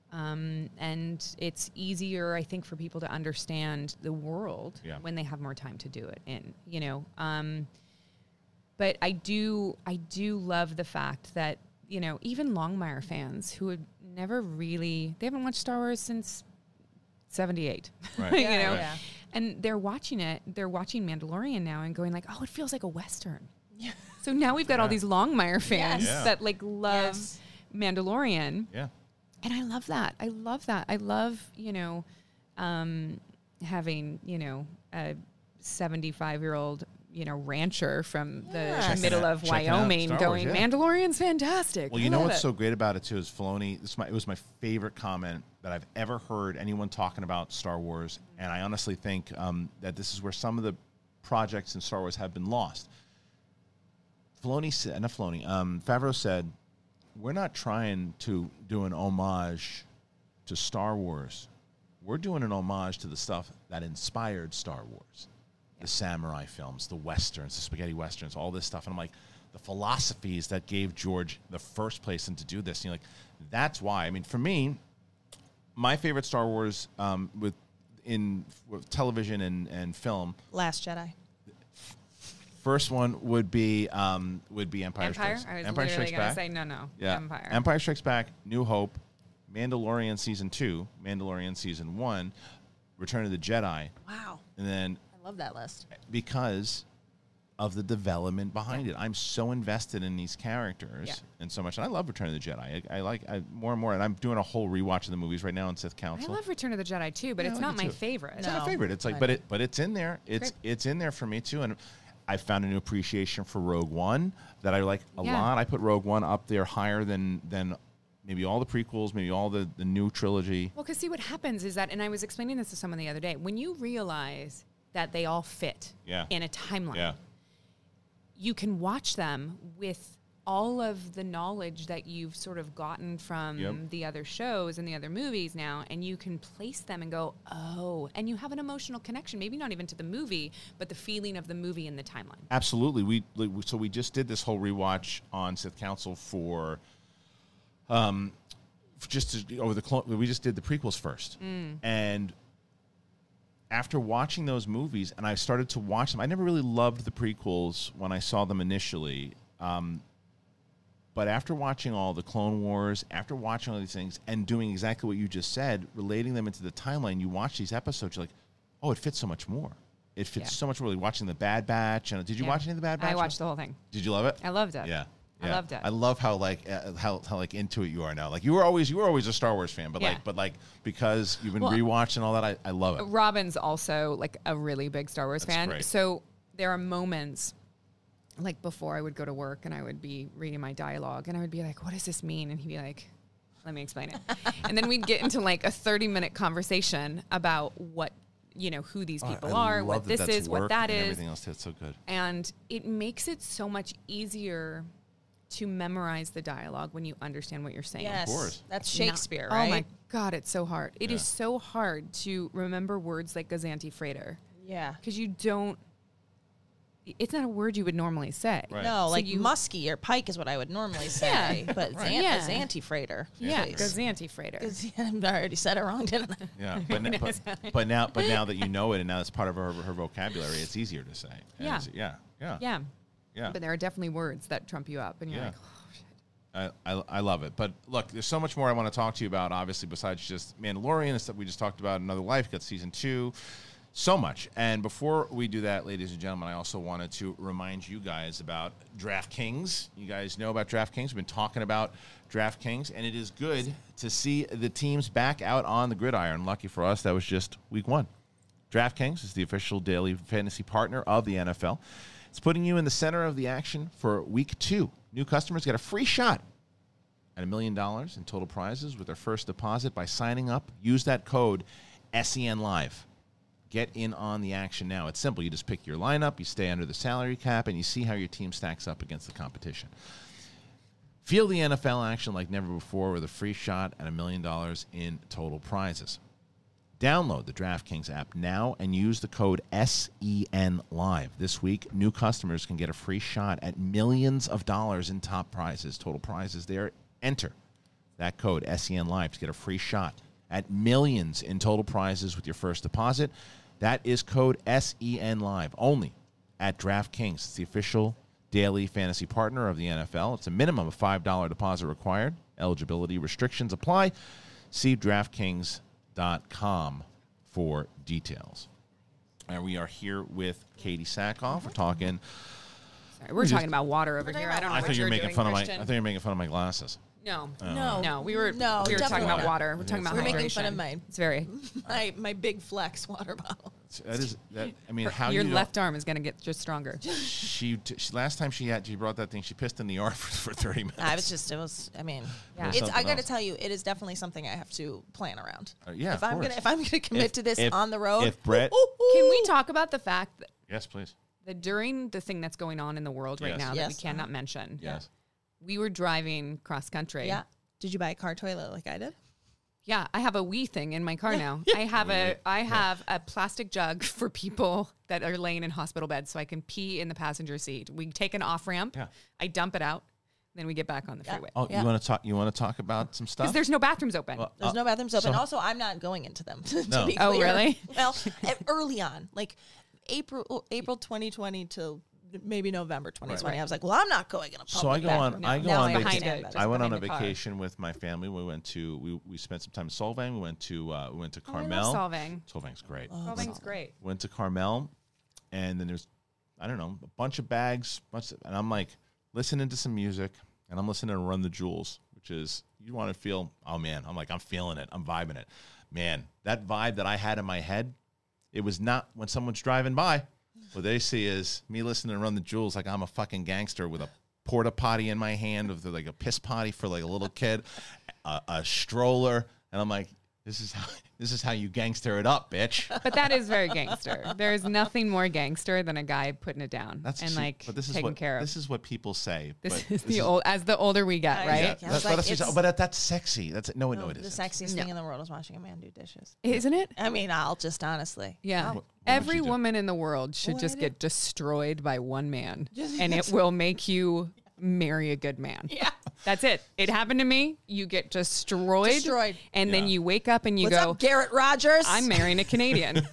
And it's easier, I think, for people to understand the world when they have more time to do it in, But I do love the fact that, even Longmire fans who would never they haven't watched Star Wars since 78, right. And they're watching Mandalorian now and going like, oh, it feels like a Western. Yeah. So now we've got all these Longmire fans that love Mandalorian. Yeah. And I love that. I love, having, a 75-year-old, rancher from the middle of Wyoming going, Mandalorian's fantastic. Well, you know what's so great about it, too, is Filoni, it was my favorite comment that I've ever heard anyone talking about Star Wars, and I honestly think that this is where some of the projects in Star Wars have been lost. Favreau said, we're not trying to do an homage to Star Wars. We're doing an homage to the stuff that inspired Star Wars. The samurai films, the westerns, the spaghetti westerns, all this stuff. And I'm like, the philosophies that gave George the first place to do this. And that's why. I mean, for me, my favorite Star Wars with television and film. Last Jedi. First one would be Empire Strikes. I was Empire Strikes going to Back. say no. Yeah. Empire. Empire Strikes Back, New Hope, Mandalorian Season 2, Mandalorian Season 1, Return of the Jedi. Wow. And then I love that list. Because of the development behind it. I'm so invested in these characters and so much. And I love Return of the Jedi. I like more and more. And I'm doing a whole rewatch of the movies right now in Sith Council. I love Return of the Jedi too, but it's not my favorite. It's not a favorite. It's like, but it's in there. It's in there for me too. And I found a new appreciation for Rogue One that I like a lot. I put Rogue One up there higher than maybe all the prequels, maybe all the new trilogy. Well, because see what happens is that, and I was explaining this to someone the other day, when you realize that they all fit in a timeline. Yeah. you can watch them with all of the knowledge that you've sort of gotten from the other shows and the other movies now, and you can place them and go, oh, and you have an emotional connection, maybe not even to the movie, but the feeling of the movie in the timeline. Absolutely. We just did this whole rewatch on Sith Council for we just did the prequels first. And after watching those movies, and I started to watch them, I never really loved the prequels when I saw them initially. But after watching all the Clone Wars, after watching all these things, and doing exactly what you just said, relating them into the timeline, you watch these episodes, you're like, oh, it fits so much more. It fits so much more. Like watching The Bad Batch. And did you watch any of The Bad Batch? I watched the whole thing. Did you love it? I loved it. Yeah. I loved it. I love how how into it you are now. Like you were always a Star Wars fan, but because you've been rewatching all that, I love it. Robin's also like a really big Star Wars fan. Great. So there are moments like before I would go to work and I would be reading my dialogue and I would be like, what does this mean? And he'd be like, let me explain it. And then we'd get into like a 30-minute conversation about what, who these people are, what this is, what that is. Everything else, that's so good. And it makes it so much easier to memorize the dialogue when you understand what you're saying. Yes, of course. That's Shakespeare, right? Oh my God, it's so hard. It is so hard to remember words like Gazanti Freighter. Yeah. Because you don't, it's not a word you would normally say. Right. No, like muskie or pike is what I would normally say. But Gazanti Freighter. Yeah, Gazanti Freighter. I already said it wrong, didn't I? Yeah, but now that you know it and now it's part of her vocabulary, it's easier to say. And Yeah. But there are definitely words that trump you up, and you're like, oh, shit. I love it. But look, there's so much more I want to talk to you about, obviously, besides just Mandalorian and stuff we just talked about. Another Life, got season 2. So much. And before we do that, ladies and gentlemen, I also wanted to remind you guys about DraftKings. You guys know about DraftKings. We've been talking about DraftKings, and it is good to see the teams back out on the gridiron. Lucky for us, that was just week 1. DraftKings is the official daily fantasy partner of the NFL. It's putting you in the center of the action for week 2. New customers get a free shot at $1 million in total prizes with their first deposit by signing up. Use that code SENLive. Get in on the action now. It's simple. You just pick your lineup, you stay under the salary cap, and you see how your team stacks up against the competition. Feel the NFL action like never before with a free shot at $1 million in total prizes. Download the DraftKings app now and use the code SENLive. This week, new customers can get a free shot at millions of dollars in top prizes, total prizes there. Enter that code SENLive to get a free shot at millions in total prizes with your first deposit. That is code SENLive only at DraftKings. It's the official daily fantasy partner of the NFL. It's a minimum of $5 deposit required. Eligibility restrictions apply. See DraftKings.com for details. And we are here with Katie Sackhoff. We're talking. Sorry, we're talking about water over here. I don't know what you're doing, Christian. I thought you were making fun of my glasses. No. We No, were talking about water. We're talking about hydration. We're making fun of mine. It's very my big Flex water bottle. Your left arm is going to get just stronger. She last time she brought that thing. She pissed in the yard for 30 minutes. I got to tell you, it is definitely something I have to plan around. If I'm gonna commit to this on the road. If Brett, can we talk about the fact that yes, please. That during the thing that's going on in the world right now that we cannot mention. Yes. We were driving cross country. Yeah. Did you buy a car toilet like I did? Yeah, I have a wee thing in my car now. I have a plastic jug for people that are laying in hospital beds so I can pee in the passenger seat. We take an off ramp. Yeah. I dump it out. Then we get back on the freeway. Oh, you want to talk about some stuff? Because there's no bathrooms open. Well, there's no bathrooms open. Also, I'm not going into them. To be clear. Oh, really? Well, early on, like April 2020 till maybe November 2020. Right. I was like, well, I'm not going in a public So I go on. No. I went on a car. vacation with my family. We went to we spent some time in Solvang. We went to Carmel. I love Solvang. Solvang's great. Solvang's great. Went to Carmel, and then there's a bunch of bags, and I'm like listening to some music, and I'm listening to Run the Jewels, which is you want to feel. Oh man, I'm feeling it. I'm vibing it. Man, that vibe that I had in my head, it was not when someone's driving by. What they see is me listening to Run the Jewels like I'm a fucking gangster with a porta potty in my hand, with like a piss potty for like a little kid, a stroller, and I'm like, This is how you gangster it up, bitch. But that is very gangster. There is nothing more gangster than a guy putting it down taking care of. This is what people say. This is as the older we get, right? Yeah, that's sexy. That's no, it isn't. The sexiest thing in the world is watching a man do dishes. Isn't it? I mean, I'll just honestly. Yeah. What Every woman in the world should just get destroyed by one man, and it will make you marry a good man. Yeah. That's it. It happened to me. You get destroyed. And then you wake up and you What's go, up, Garrett Rogers? I'm marrying a Canadian.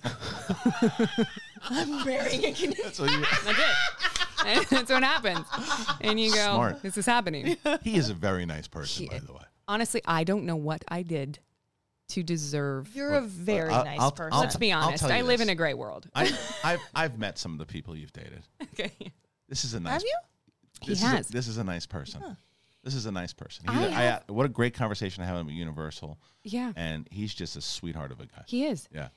I'm marrying a Canadian. That's what That's it. That's what happens. And you go, Smart. this is happening. He is a very nice person, by the way. Honestly, I don't know what I did to deserve. You're a very nice person. Let's be honest. I live in a gray world. I've met some of the people you've dated. Okay. This is a nice. Have you? This is a nice person. Huh. This is a nice person. What a great conversation I had with him at Universal. Yeah. And he's just a sweetheart of a guy. He is. Yeah.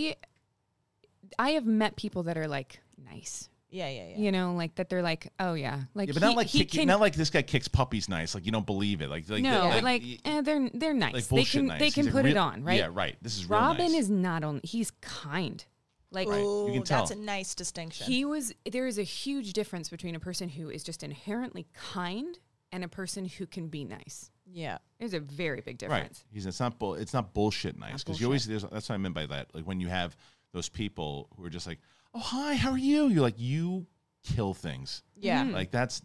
I have met people that are like nice. Yeah. You know, like that they're like, oh yeah. Like but not like this guy kicks puppies nice. Like you don't believe it. Like they're nice. Like bullshit nice. They can put it on, right? Yeah, right. This is real Robin nice. is not only he's kind. Like Ooh, you can tell. That's a nice distinction. There is a huge difference between a person who is just inherently kind and a person who can be nice. Yeah. There's a very big difference. Right. It's not bullshit nice. Because you always that's what I meant by that. Like when you have those people who are just like, oh hi, how are you? You're like, you kill things. Yeah. Like that's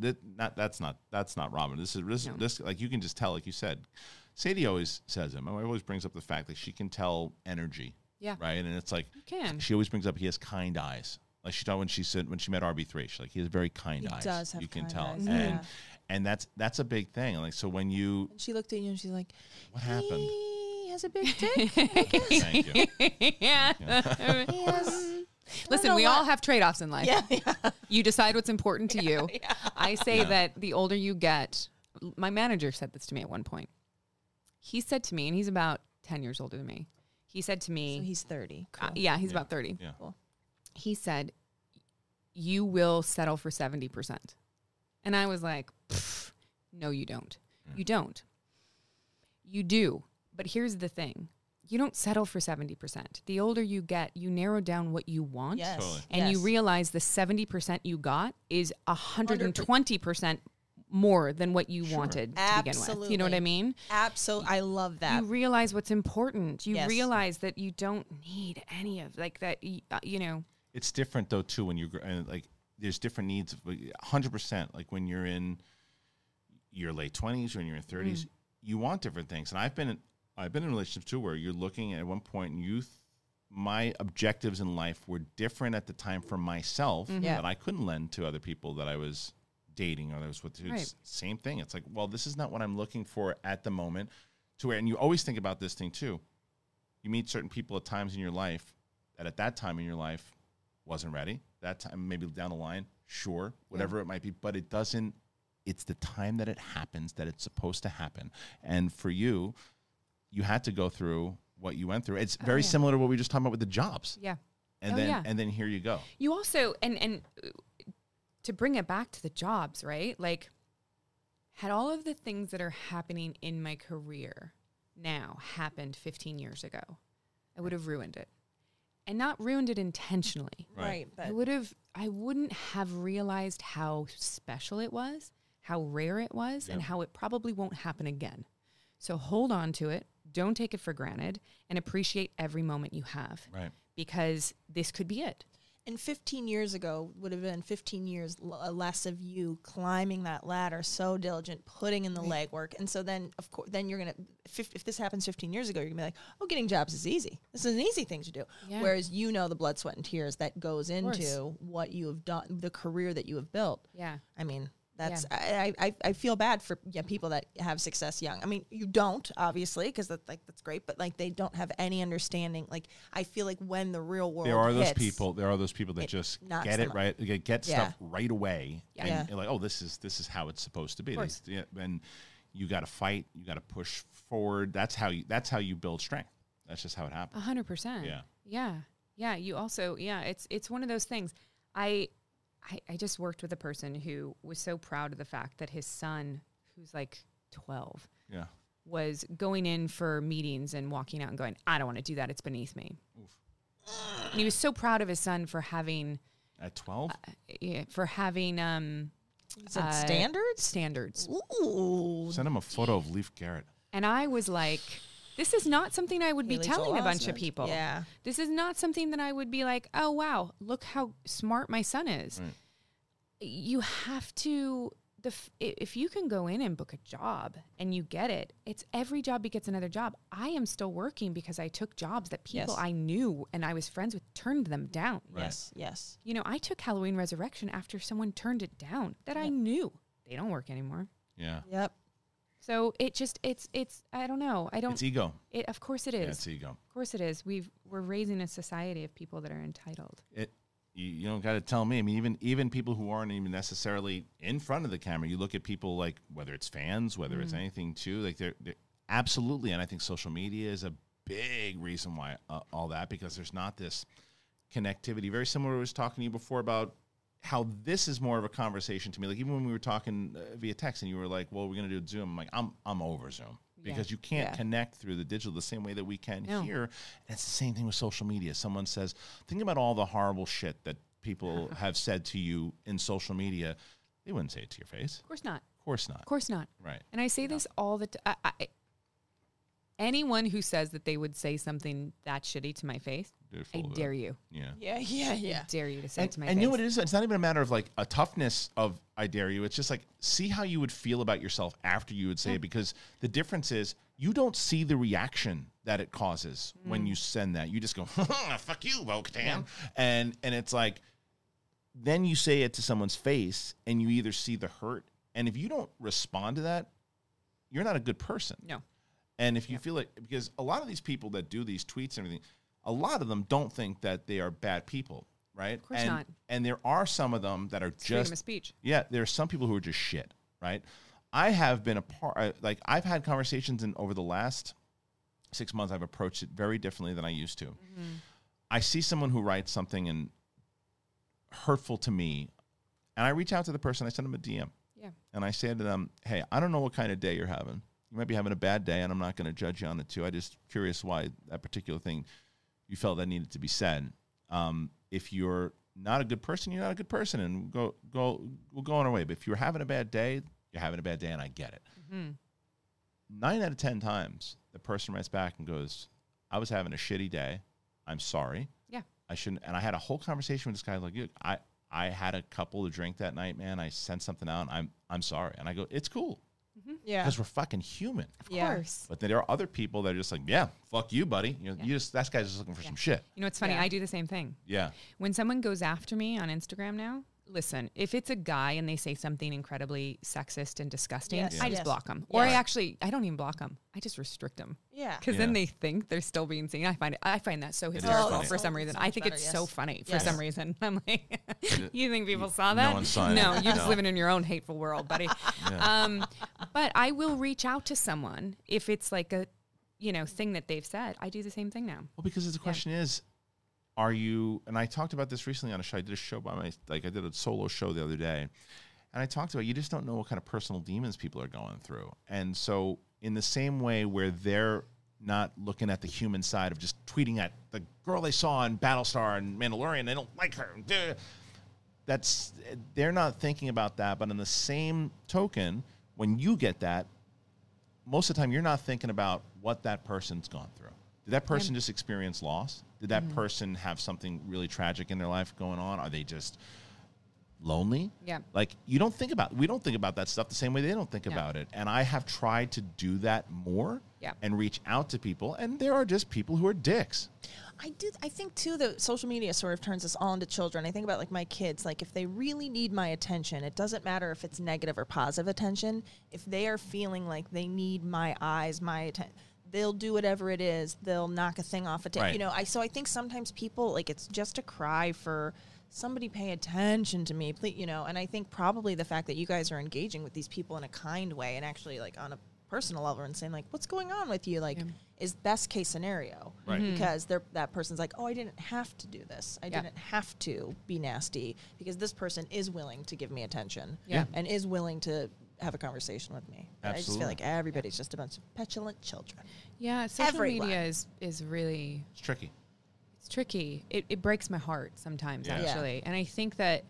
not Robin. This like you can just tell, like you said. Sadie always says it. My wife always brings up the fact that she can tell energy. Yeah. Right. And it's like she always brings up he has kind eyes. Like she thought when she met RB3, she's like, he has very kind eyes. He does have you can kind tell. eyes. And that's a big thing. Like so when you and she looked at you and she's like, what happened? He has a big dick. Thank you. Yeah. He has, Listen, we all have trade-offs in life. Yeah. You decide what's important to you. Yeah. I say that the older you get, my manager said this to me at one point. He said to me, and he's about 10 years older than me. He said to me... So he's 30. Cool. Yeah, he's about 30. Yeah. Cool. He said, you will settle for 70%. And I was like, no, you don't. Yeah. You don't. You do. But here's the thing. You don't settle for 70%. The older you get, you narrow down what you want. Yes. Totally. And you realize the 70% you got is 120% more than what you wanted to begin with. You know what I mean? Absolutely. I love that. You realize what's important. You realize that you don't need any of like that, you know. It's different though too when you're like there's different needs 100%. Like when you're in your late 20s or when you're in 30s, you want different things. And I've been in relationships too where you're looking at one point in youth, my objectives in life were different at the time for myself that I couldn't lend to other people that I was dating or that was with. It's same thing. It's like, well, this is not what I'm looking for at the moment. To where, and you always think about this thing too. You meet certain people at times in your life that at that time in your life wasn't ready. That time, maybe down the line, sure, whatever it might be, but it doesn't. It's the time that it happens that it's supposed to happen. And for you, you had to go through what you went through. It's very similar to what we were just talking about with the jobs. Yeah. And then here you go. You also and to bring it back to the jobs, right? Like, had all of the things that are happening in my career now happened 15 years ago, I would have ruined it. And not ruined it intentionally. Right. But I wouldn't have realized how special it was, how rare it was, and how it probably won't happen again. So hold on to it. Don't take it for granted and appreciate every moment you have. Right. Because this could be it. And 15 years ago would have been 15 years less of you climbing that ladder, so diligent, putting in the legwork. And so then, of course, then you're going to, if this happens 15 years ago, you're going to be like, oh, getting jobs is easy. This is an easy thing to do. Yeah. Whereas you know the blood, sweat, and tears that goes into what you have done, the career that you have built. Yeah. I mean, that's I feel bad for people that have success young. I mean, you don't obviously because that's great, but like they don't have any understanding. Like I feel like when the real world there are hits, those people that just get it right, get stuff right away, and you're like, oh, this is how it's supposed to be. And you got to fight, you got to push forward. That's how you build strength. That's just how it happens. 100%. Yeah. You also it's one of those things. I just worked with a person who was so proud of the fact that his son, who's like 12, was going in for meetings and walking out and going, I don't want to do that. It's beneath me. Oof. And he was so proud of his son for having at 12, standards. Standards. Ooh. Send him a photo of Leif Garrett. And I was like, this is not something I would be telling a bunch of people. Yeah. This is not something that I would be like, oh, wow, look how smart my son is. Right. You have to, if you can go in and book a job and you get it, it's every job begets another job. I am still working because I took jobs that people I knew and I was friends with turned them down. Right. Yes. You know, I took Halloween Resurrection after someone turned it down that I knew. They don't work anymore. Yeah. Yep. So it's I don't know. It's ego. Of course it is. Yeah, it's ego. Of course it is. We're raising a society of people that are entitled. You don't got to tell me. I mean, even people who aren't even necessarily in front of the camera, you look at people like, whether it's fans, whether it's anything too, like they're absolutely. And I think social media is a big reason why all that, because there's not this connectivity. Very similar to what I was talking to you before about how this is more of a conversation to me. Like even when we were talking via text and you were like, well, we're going to do Zoom. I'm like, I'm over Zoom. Because you can't connect through the digital the same way that we can here. And it's the same thing with social media. Someone says, think about all the horrible shit that people have said to you in social media. They wouldn't say it to your face. Of course not. Of course not. Of course not. Right. And I say this all the time. Anyone who says that they would say something that shitty to my face, I dare you. Yeah. I dare you to say it to my face. And you know what it is? It's not even a matter of like a toughness of I dare you. It's just like, see how you would feel about yourself after you would say it, because the difference is you don't see the reaction that it causes when you send that. You just go, fuck you, Bo-Katan. Yeah. And it's like, then you say it to someone's face and you either see the hurt, and if you don't respond to that, you're not a good person. No. And if you feel like, because a lot of these people that do these tweets and everything, a lot of them don't think that they are bad people, right? Of course not. And there are some of them that are it's freedom of just speech. Yeah, there are some people who are just shit, right? I have been a part, like I've had conversations, and over the last 6 months, I've approached it very differently than I used to. Mm-hmm. I see someone who writes something and hurtful to me, and I reach out to the person, I send them a DM. Yeah. And I say to them, hey, I don't know what kind of day you're having. You might be having a bad day, and I'm not going to judge you on it too. I'm just curious why that particular thing you felt that needed to be said. If you're not a good person, you're not a good person, and we'll go on our way. But if you're having a bad day, you're having a bad day, and I get it. Mm-hmm. 9 out of 10 times, the person writes back and goes, I was having a shitty day. I'm sorry. Yeah. I shouldn't. And I had a whole conversation with this guy like, I had a couple to drink that night, man. I sent something out. And I'm sorry. And I go, it's cool. Mm-hmm. Yeah. Because we're fucking human. Of course. But there are other people that are just like, yeah, fuck you, buddy. You know, that guy's just looking for some shit. You know, it's funny. I do the same thing. Yeah. When someone goes after me on Instagram now, listen, if it's a guy and they say something incredibly sexist and disgusting, I just block them. Or I don't even block them. I just restrict them. Yeah. Because then they think they're still being seen. I find that so hysterical for some reason. I think it's so funny for some reason. I'm like, you think people saw that? No one saw it. No, you're just living in your own hateful world, buddy. But I will reach out to someone if it's like a, thing that they've said. I do the same thing now. Well, because the question is, are you, and I talked about this recently on a show. I did a show I did a solo show the other day, and I talked about, you just don't know what kind of personal demons people are going through. And so in the same way where they're not looking at the human side of just tweeting at the girl they saw on Battlestar and Mandalorian, they don't like her. They're not thinking about that. But in the same token, when you get that, most of the time you're not thinking about what that person's gone through. Did that person just experience loss? Did that person have something really tragic in their life going on? Are they just lonely? Yeah. Like, we don't think about that stuff the same way they don't think about it. And I have tried to do that more and reach out to people. And there are just people who are dicks. I think, too, that social media sort of turns us all into children. I think about, like, my kids. Like, if they really need my attention, it doesn't matter if it's negative or positive attention. If they are feeling like they need my eyes, my attention, they'll do whatever it is. They'll knock a thing off a table. Right. So I think sometimes people, like, it's just a cry for somebody pay attention to me, please, and I think probably the fact that you guys are engaging with these people in a kind way and actually, like, on a personal level and saying, like, what's going on with you, like, is best case scenario. Right. Because that person's like, oh, I didn't have to do this. I didn't have to be nasty, because this person is willing to give me attention and is willing to have a conversation with me. Absolutely. I just feel like everybody's just a bunch of petulant children. Yeah, social Everyone. media is really It's tricky. it's tricky. It breaks my heart sometimes, Yeah. actually. And I think that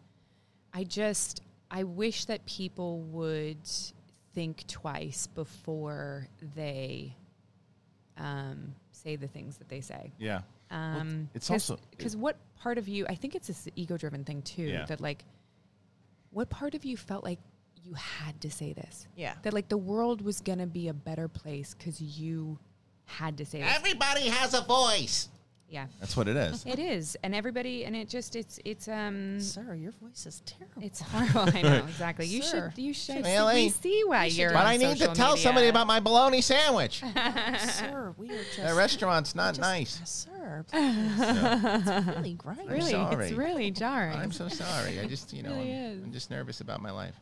I wish that people would think twice before they say the things that they say. Yeah. It's also because what part of you, I think it's this ego-driven thing too, Yeah. that like, what part of you felt like you had to say this? Yeah. That like the world was going to be a better place because you had to say this. everybody has a voice. Yeah. That's what it is. It is. And everybody, and it's Sir, your voice is terrible. it's horrible. I know, exactly. You Sir. should Really? we see why you're But on I need to social tell media. somebody about my bologna sandwich. Sir, we are just... That restaurant's not just- nice. Sir, please. It's really grimy. Really, sorry. it's really jarring. I'm so sorry. I just, really is. I'm just nervous about my life.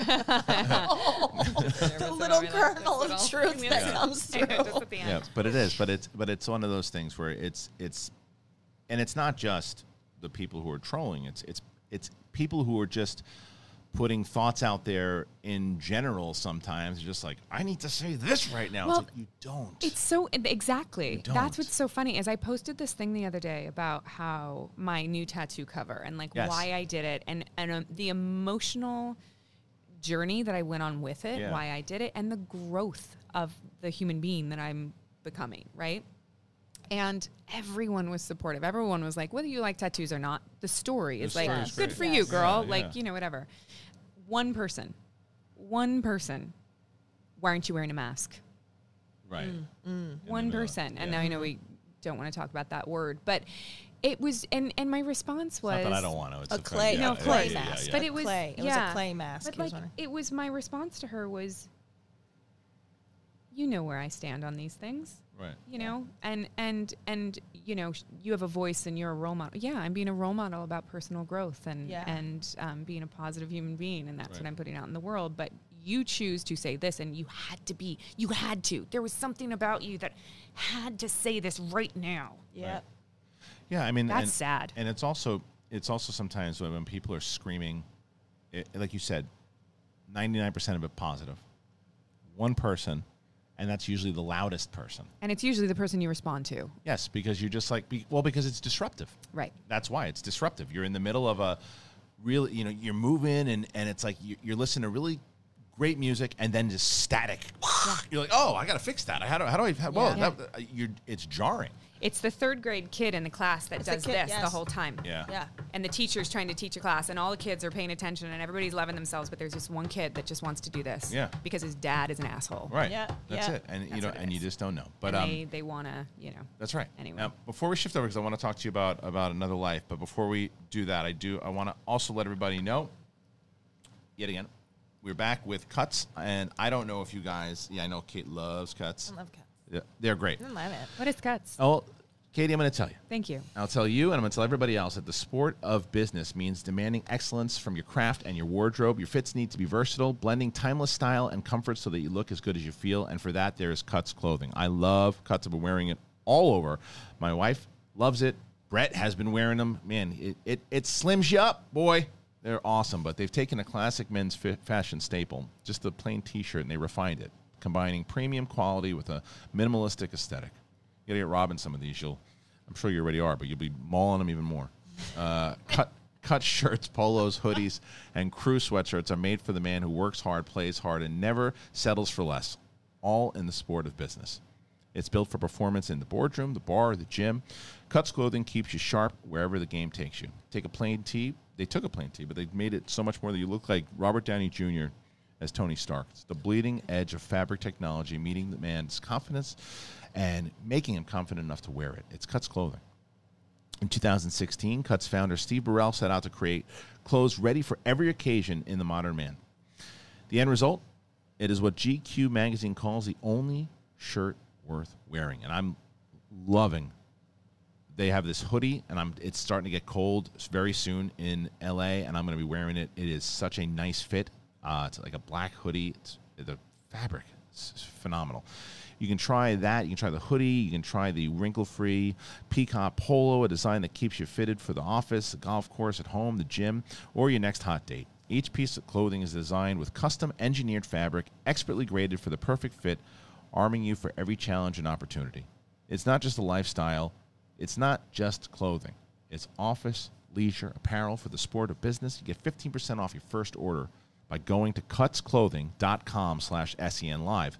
The little kernel of truth that comes through. Yeah, but it is. But it's one of those things where it's and it's not just the people who are trolling. It's people who are just putting thoughts out there in general. Sometimes just like, I need to say this right now. Well, it's like, you don't. It's so exactly. You don't. That's what's so funny is I posted this thing the other day about how my new tattoo cover and like Yes. why I did it and the emotional journey that I went on with it, Yeah. why I did it, and the growth of the human being that I'm becoming, right? And everyone was supportive. Everyone was like, whether you like tattoos or not, the story is The like, story is good great. for Yes. you, girl. Yeah, Like, yeah. you know, whatever. One person, why aren't you wearing a mask? right. In the One middle. person. And Yeah. now I know we don't want to talk about that word, but it was, and my response was, Not that I don't want to. It's A clay, yeah, clay yeah, mask. yeah. But it was, clay. It was a clay mask. But He was like, wearing. it was my response to her was, you know where I stand on these things. Right. You know, and you know, you have a voice and you're a role model. Yeah, I'm being a role model about personal growth and being a positive human being, and that's Right. what I'm putting out in the world. But you choose to say this, and you had to. There was something about you that had to say this right now. Yeah. Right. Yeah, I mean, That's sad. And it's also sometimes when people are screaming, like you said, 99% of it positive. One person, and that's usually the loudest person. And it's usually the person you respond to. Yes, because you're just like, because it's disruptive. Right. That's why it's disruptive. You're in the middle of a really, you're moving and it's like you're listening to really great music and then just static. You're like, oh, I got to fix that. How do I? Whoa, Yeah. it's jarring. It's the third grade kid in the class that It's the does kid, this yes. the whole time. Yeah. Yeah. And the teacher's trying to teach a class, and all the kids are paying attention, and everybody's loving themselves, but there's this one kid that just wants to do this. Yeah. Because his dad is an asshole. Right. Yeah, That's yeah. it. And That's what it and you is. just don't know. But And they want to, that's right. Anyway. Now, before we shift over, because I want to talk to you about another life, but before we do that, I want to also let everybody know, yet again, we're back with Cuts, and I don't know if you guys, I know Kate loves Cuts. I love cats. Yeah, they're great. I love it. What is Cuts? Oh, Katie, I'm going to tell you. Thank you. I'll tell you, and I'm going to tell everybody else that the sport of business means demanding excellence from your craft and your wardrobe. Your fits need to be versatile, blending timeless style and comfort so that you look as good as you feel. And for that, there is Cuts clothing. I love Cuts. I've been wearing it all over. My wife loves it. Brett has been wearing them. Man, it slims you up, boy. They're awesome. But they've taken a classic men's fashion staple, just a plain T-shirt, and they refined it, combining premium quality with a minimalistic aesthetic. You gotta get Robin some of these. I'm sure you already are, but you'll be mauling them even more. Cut shirts, polos, hoodies, and crew sweatshirts are made for the man who works hard, plays hard, and never settles for less. All in the sport of business. It's built for performance in the boardroom, the bar, the gym. Cuts clothing keeps you sharp wherever the game takes you. Take a plain tee. They took a plain tee, but they made it so much more that you look like Robert Downey Jr. as Tony Stark. It's the bleeding edge of fabric technology, meeting the man's confidence and making him confident enough to wear it. It's Cuts clothing. In 2016, Cuts founder Steve Burrell set out to create clothes ready for every occasion in the modern man. The end result? It is what GQ magazine calls the only shirt worth wearing. And I'm loving. They have this hoodie, and it's starting to get cold very soon in LA, and I'm going to be wearing it. It is such a nice fit. It's like a black hoodie. The fabric is phenomenal. You can try that. You can try the hoodie. You can try the wrinkle-free peacock polo, a design that keeps you fitted for the office, the golf course, at home, the gym, or your next hot date. Each piece of clothing is designed with custom engineered fabric, expertly graded for the perfect fit, arming you for every challenge and opportunity. It's not just a lifestyle. It's not just clothing. It's office, leisure, apparel for the sport or business. You get 15% off your first order by going to cutsclothing.com/SENLive.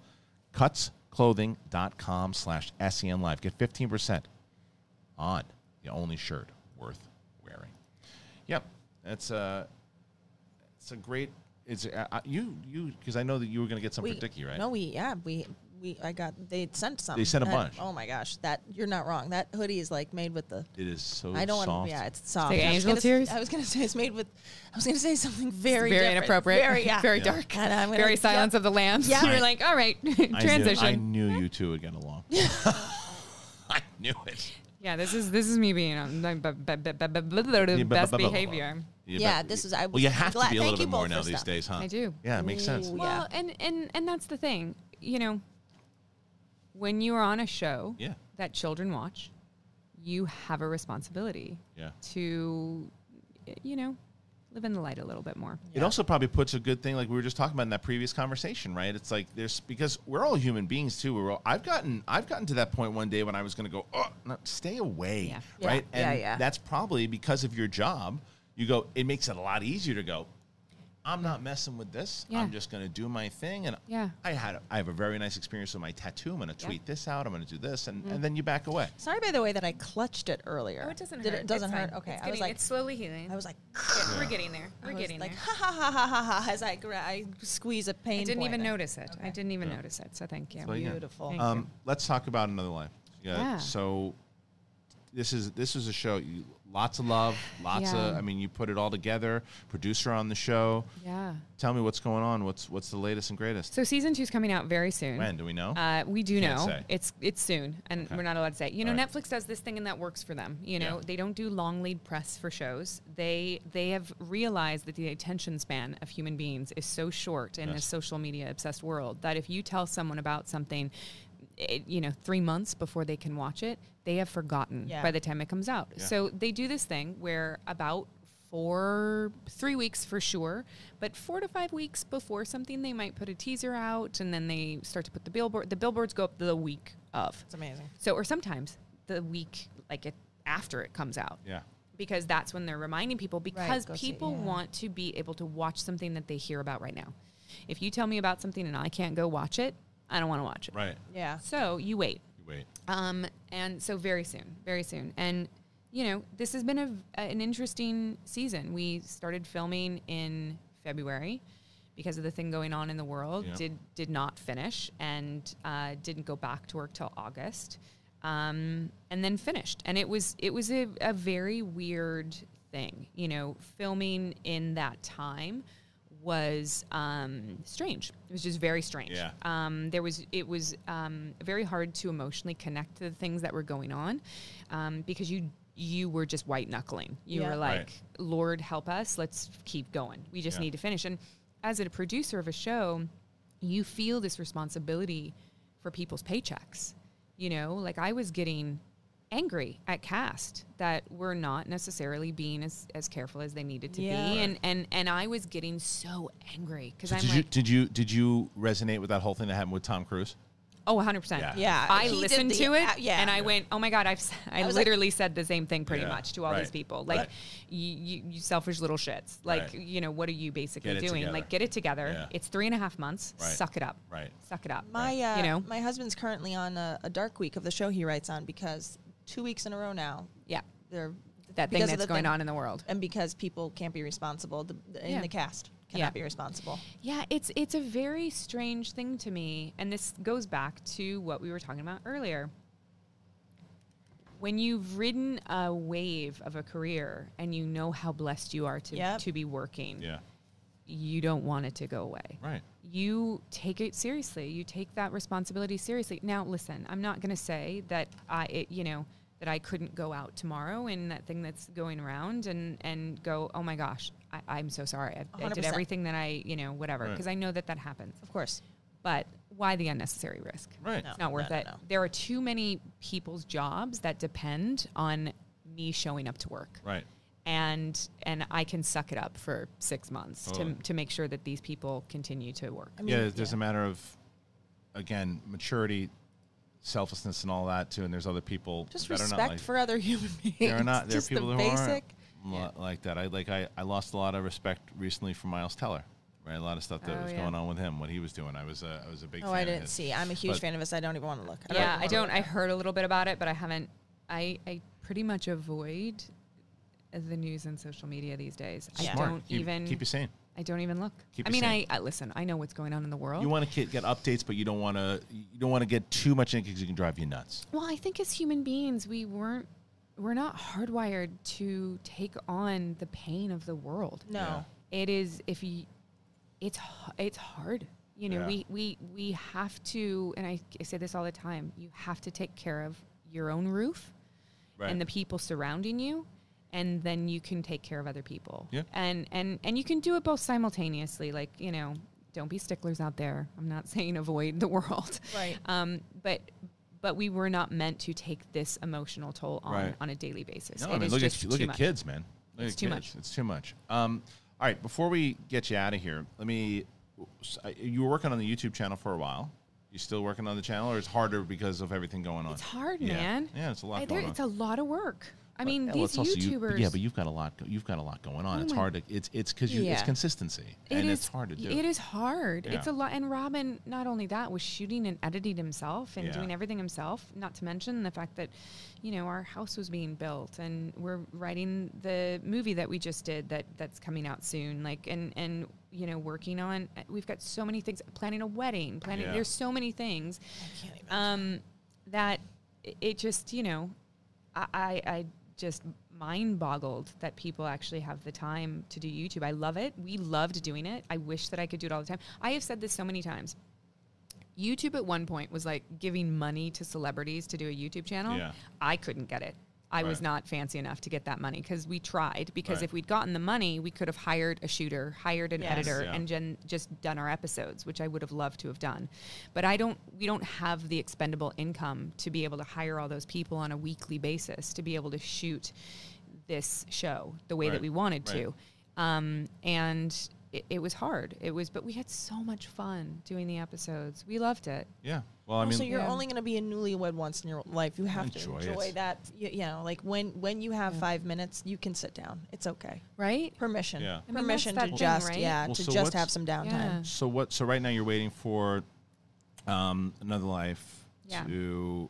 Cutsclothing.com/SENLive. Get 15% on the only shirt worth wearing. Yep, it's a great. It's you because I know that you were going to get some for Dickie, right? No, they sent some. They sent a bunch. Oh my gosh, that you're not wrong. That hoodie is like made with the. It is so. I don't soft. want. Yeah, it's soft. Like angel tears. I was gonna say it's made with. I was gonna say something very inappropriate, very dark, and I'm gonna, very Silence of the Lambs. Yeah. You're like, all right, transition. I knew you two would get along. I knew it. Yeah, this is me being on best behavior. Yeah, this is. Well, you have to be a little bit more now these days, huh? I do. Yeah, it makes sense. Well, and that's the thing, when you are on a show that children watch, you have a responsibility to, live in the light a little bit more. It also probably puts a good thing, like we were just talking about in that previous conversation, right? It's like because we're all human beings too. I've gotten to that point one day when I was going to go, oh, no, stay away, right? And that's probably because of your job. You go, it makes it a lot easier to go, I'm not messing with this. Yeah. I'm just going to do my thing. And I have a very nice experience with my tattoo. I'm going to tweet this out. I'm going to do this. And then you back away. Sorry, by the way, that I clutched it earlier. Oh, it doesn't hurt. It doesn't hurt? Okay. I was like, it's slowly healing. I was like, we're getting there. We're getting like, there. ha, ha, ha, ha, ha, ha, as I squeeze a pain I didn't even point. notice it. Okay. I didn't even notice it. So thank you. Beautiful. Thank you. Let's talk about Another Life. Yeah. So this is a show. Lots of love, lots of. I mean, you put it all together. Producer on the show. Yeah. Tell me what's going on. What's the latest and greatest? So season 2 is coming out very soon. When do we know? We do Can't know. say. It's soon, and we're not allowed to say. Netflix does this thing, and that works for them. They don't do long lead press for shows. They have realized that the attention span of human beings is so short in a social media obsessed world that if you tell someone about something, 3 months before they can watch it, they have forgotten by the time it comes out. Yeah. So they do this thing where about 3 weeks for sure, but 4 to 5 weeks before something, they might put a teaser out, and then they start to put the billboard. The billboards go up the week of. It's amazing. So, or sometimes the week after it comes out. Yeah. Because that's when they're reminding people, because people want to be able to watch something that they hear about right now. If you tell me about something and I can't go watch it, I don't want to watch it. Right. Yeah. So you wait. And so very soon. And, this has been an interesting season. We started filming in February because of the thing going on in the world. Yeah. Did not finish and didn't go back to work till August. And then finished. And it was a very weird thing, filming in that time was strange. It was just very strange. Yeah. It was very hard to emotionally connect to the things that were going on because you were just white knuckling. You were like, Lord help us, let's keep going. We just need to finish. And as a producer of a show, you feel this responsibility for people's paychecks. I was getting angry at cast that were not necessarily being as careful as they needed to be, and I was getting so angry because did you resonate with that whole thing that happened with Tom Cruise? Oh, 100%. Yeah. I listened to it, and I went, oh my God, I literally said the same thing pretty much to all these people. Like, you selfish little shits. Like, what are you basically doing? Like, get it together. Yeah. It's 3.5 months. Right. Suck it up. Right. Suck it up. My husband's currently on a dark week of the show he writes on because 2 weeks in a row now. Yeah. They're that thing that's going on in the world. And because people can't be responsible in the cast. Cannot be responsible. Yeah, it's a very strange thing to me, and this goes back to what we were talking about earlier. When you've ridden a wave of a career and you know how blessed you are to be working, you don't want it to go away. Right. You take it seriously. You take that responsibility seriously. Now, listen, I'm not going to say that that I couldn't go out tomorrow in that thing that's going around and go, oh my gosh, I'm so sorry. I did everything that whatever. Because I know that happens. Of course. But why the unnecessary risk? Right. It's not worth it. No. There are too many people's jobs that depend on me showing up to work. Right. and I can suck it up for 6 months to make sure that these people continue to work. I mean, there's a matter of, again, maturity, selflessness, and all that too. And there's other people just that respect are not like, for other human beings. There are just people the who basic. aren't like that. I lost a lot of respect recently from Miles Teller. Right, a lot of stuff that was going on with him, what he was doing. I was a big fan. I didn't see. I'm a huge fan of his. I don't even want to look. I heard a little bit about it, but I haven't. I pretty much avoid the news and social media these days. Smart. I don't even keep you sane. I don't even look. I listen. I know what's going on in the world. You want to get updates, but you don't want to get too much in because it can drive you nuts. Well, I think as human beings, we're not hardwired to take on the pain of the world. No, it is it's hard. You know, we have to, and I say this all the time. You have to take care of your own roof and the people surrounding you. And then you can take care of other people. Yeah. And you can do it both simultaneously. Like, you know, don't be sticklers out there. I'm not saying avoid the world. Right. But we were not meant to take this emotional toll on a daily basis. No, I mean, look at kids, man. It's too much. It's too much. All right, before we get you out of here, you were working on the YouTube channel for a while. You still working on the channel, or it's harder because of everything going on? It's hard, man. Yeah, it's a lot going on. It's a lot of work. I mean, these YouTubers. But you've got a lot. You've got a lot going on. It's hard to. It's because it's consistency, it's hard to do. It is hard. Yeah. It's a lot. And Robin, not only that, was shooting and editing himself and doing everything himself. Not to mention the fact that, you know, our house was being built, and we're writing the movie that we just did that's coming out soon. Like and you know, working on. We've got so many things. Planning a wedding. There's so many things. I can't imagine. That it just, you know, I just mind boggled that people actually have the time to do YouTube. I love it. We loved doing it. I wish that I could do it all the time. I have said this so many times. YouTube at one point was like giving money to celebrities to do a YouTube channel. Yeah. I couldn't get it. I was not fancy enough to get that money because we tried. Because if we'd gotten the money, we could have hired a shooter, hired an editor, and just done our episodes, which I would have loved to have done. But we don't have the expendable income to be able to hire all those people on a weekly basis to be able to shoot this show the way that we wanted to. And it was hard. But we had so much fun doing the episodes. We loved it. Yeah. Well, I mean, so you're only going to be a newlywed once in your life. You have to enjoy that. You know, like when you have 5 minutes, you can sit down. It's okay, right? Permission. Yeah. Permission to just have some downtime. Yeah. So right now you're waiting for Another Life to.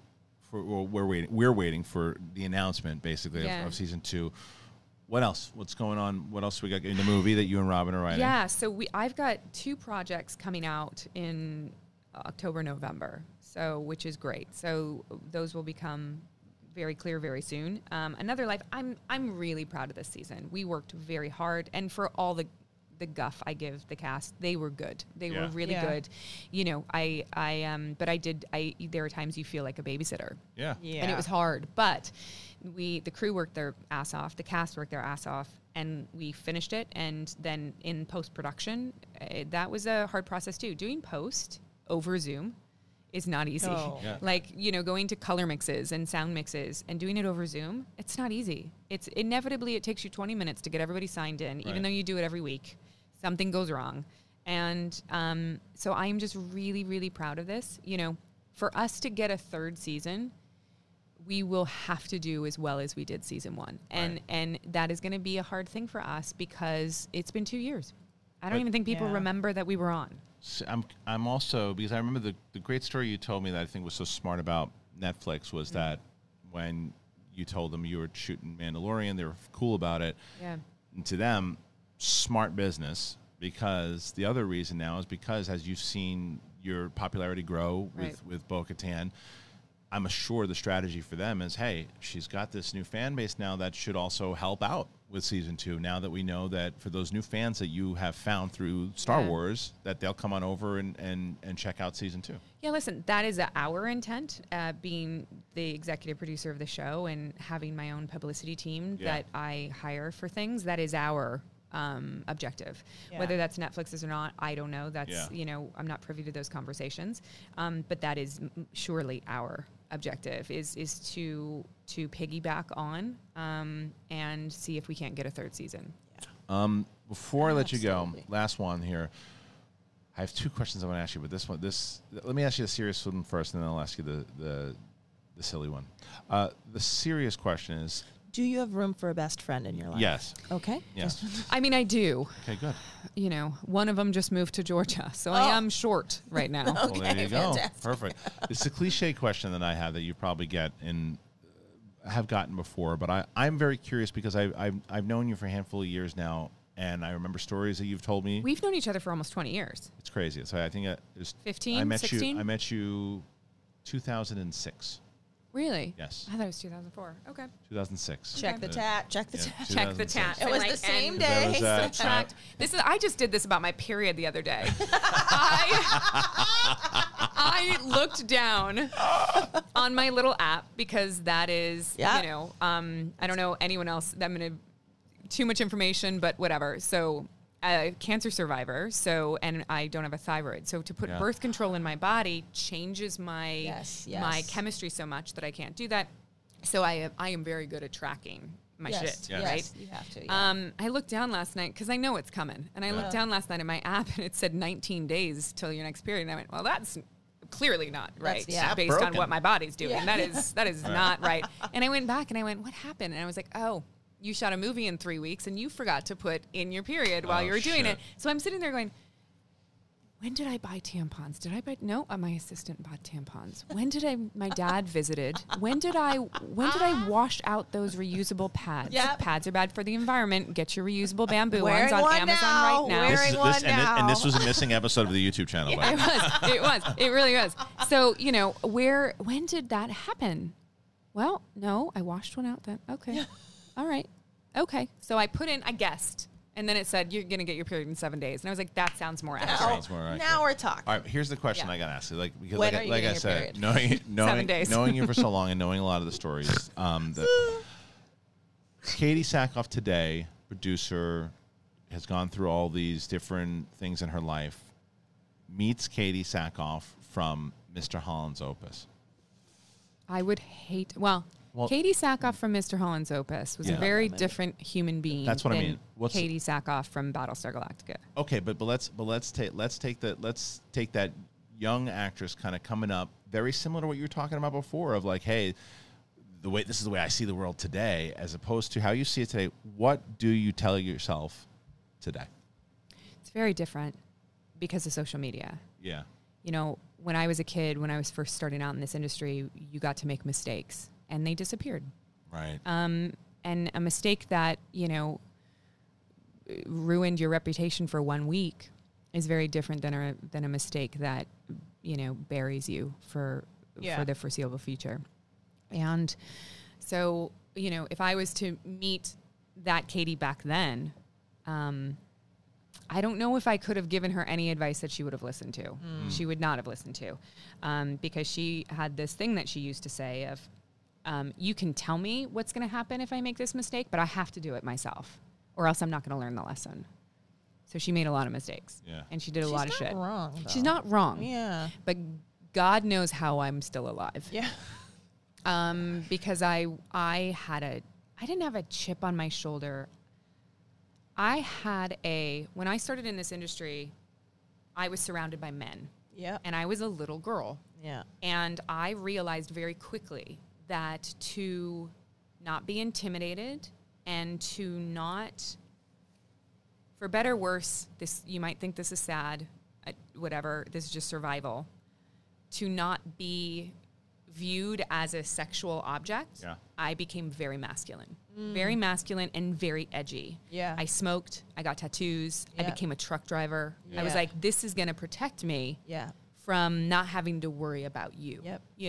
We're waiting for the announcement basically of season 2. What else? What's going on? What else we got in the movie that you and Robin are writing? Yeah, so I've got 2 projects coming out in October, November, which is great. So those will become very clear very soon. Another Life, I'm really proud of this season. We worked very hard, and for all the guff I give the cast, they were good. They were really good. You know, but there are times you feel like a babysitter. Yeah. And it was hard, but the crew worked their ass off, the cast worked their ass off, and we finished it. And then in post-production, that was a hard process too. Doing post over Zoom is not easy. No. Yeah. Like, you know, going to color mixes and sound mixes and doing it over Zoom, it's not easy. It's inevitably, it takes you 20 minutes to get everybody signed in, even though you do it every week. Something goes wrong. And so I'm just really, really proud of this. You know, for us to get a 3rd season, we will have to do as well as we did season 1. And that is going to be a hard thing for us because it's been 2 years. I don't even think people remember that we were on. So I'm also, because I remember the great story you told me that I think was so smart about Netflix was that when you told them you were shooting Mandalorian, they were cool about it. Yeah. And to them, smart business, because the other reason now is because as you've seen your popularity grow with Bo-Katan, I'm sure the strategy for them is, hey, she's got this new fan base now that should also help out with season 2. Now that we know that for those new fans that you have found through Star Wars, that they'll come on over and check out season 2. Yeah, listen, that is our intent, being the executive producer of the show and having my own publicity team that I hire for things. That is our objective. Whether that's Netflix's or not, I don't know. That's, you know, I'm not privy to those conversations. But that is surely our objective is to piggyback on and see if we can't get a third season. Before I let you go, last one here. I have two questions I want to ask you, but let me ask you the serious one first, and then I'll ask you the silly one. The serious question is, do you have room for a best friend in your life? Yes. Okay. Yes. I mean, I do. Okay, good. You know, one of them just moved to Georgia, so I am short right now. Well, there you go. Fantastic. Perfect. It's a cliche question that I have that you probably get have gotten before, but I'm very curious because I've known you for a handful of years now, and I remember stories that you've told me. We've known each other for almost 20 years. It's crazy. So I think it was 15, 16? I met you 2006. Really? Yes. I thought it was 2004. Okay. 2006. Check the tat. Check the tat. Check the tat. It was the same day. Subtract. I just did this about my period the other day. I looked down on my little app because that is, I don't know anyone else. I'm going to too much information, but whatever. So a cancer survivor. And I don't have a thyroid. So to put birth control in my body changes my my chemistry so much that I can't do that. So I am very good at tracking my shit, right? You have to. Yeah. I looked down last night because I know it's coming, and I looked down last night in my app, and it said 19 days till your next period. And I went, well, that's clearly not right based on what my body's doing. Yeah. That is not right. And I went back and I went, what happened? And I was like, oh, you shot a movie in 3 weeks and you forgot to put in your period while you were doing it. So I'm sitting there going, when did I buy tampons? No, my assistant bought tampons. When did my dad visited? When did I wash out those reusable pads? Yep. Pads are bad for the environment. Get your reusable bamboo Wearing ones on one Amazon now. right now. Wearing one now. And this was a missing episode of the YouTube channel. By the way. It really was. So, when did that happen? Well, no, I washed one out then. Okay. All right. Okay. So I guessed. And then it said, you're going to get your period in 7 days. And I was like, that sounds more accurate. Now we're talking. All right, here's the question I got to ask you. Because when are you like I getting said, your period? knowing 7 days. knowing you for so long and knowing a lot of the stories, Katie Sackhoff today, producer, has gone through all these different things in her life, meets Katie Sackhoff from Mr. Holland's Opus. I would hate... Well, Katie Sackhoff from Mr. Holland's Opus was a very different human being. That's what I mean. Katie Sackhoff from Battlestar Galactica. Okay, but let's take that young actress kind of coming up, very similar to what you were talking about before, of like, hey, this is the way I see the world today, as opposed to how you see it today. What do you tell yourself today? It's very different because of social media. Yeah. When I was a kid, when I was first starting out in this industry, you got to make mistakes. And they disappeared. Right. And a mistake that, ruined your reputation for 1 week is very different than a mistake that, buries you for the foreseeable future. And so, if I was to meet that Katie back then, I don't know if I could have given her any advice that she would have listened to. She would not have listened to, because she had this thing that she used to say of, you can tell me what's going to happen if I make this mistake, but I have to do it myself, or else I'm not going to learn the lesson. So she made a lot of mistakes, and she did a lot of shit. Wrong, though. She's not wrong. Yeah, but God knows how I'm still alive. Yeah, because I didn't have a chip on my shoulder. When I started in this industry, I was surrounded by men. Yeah, and I was a little girl. Yeah, and I realized very quickly that to not be intimidated and to not, for better or worse, you might think this is sad, whatever, this is just survival, to not be viewed as a sexual object, I became very masculine and very edgy. Yeah. I smoked, I got tattoos, I became a truck driver. I was like, this is going to protect me from not having to worry about you,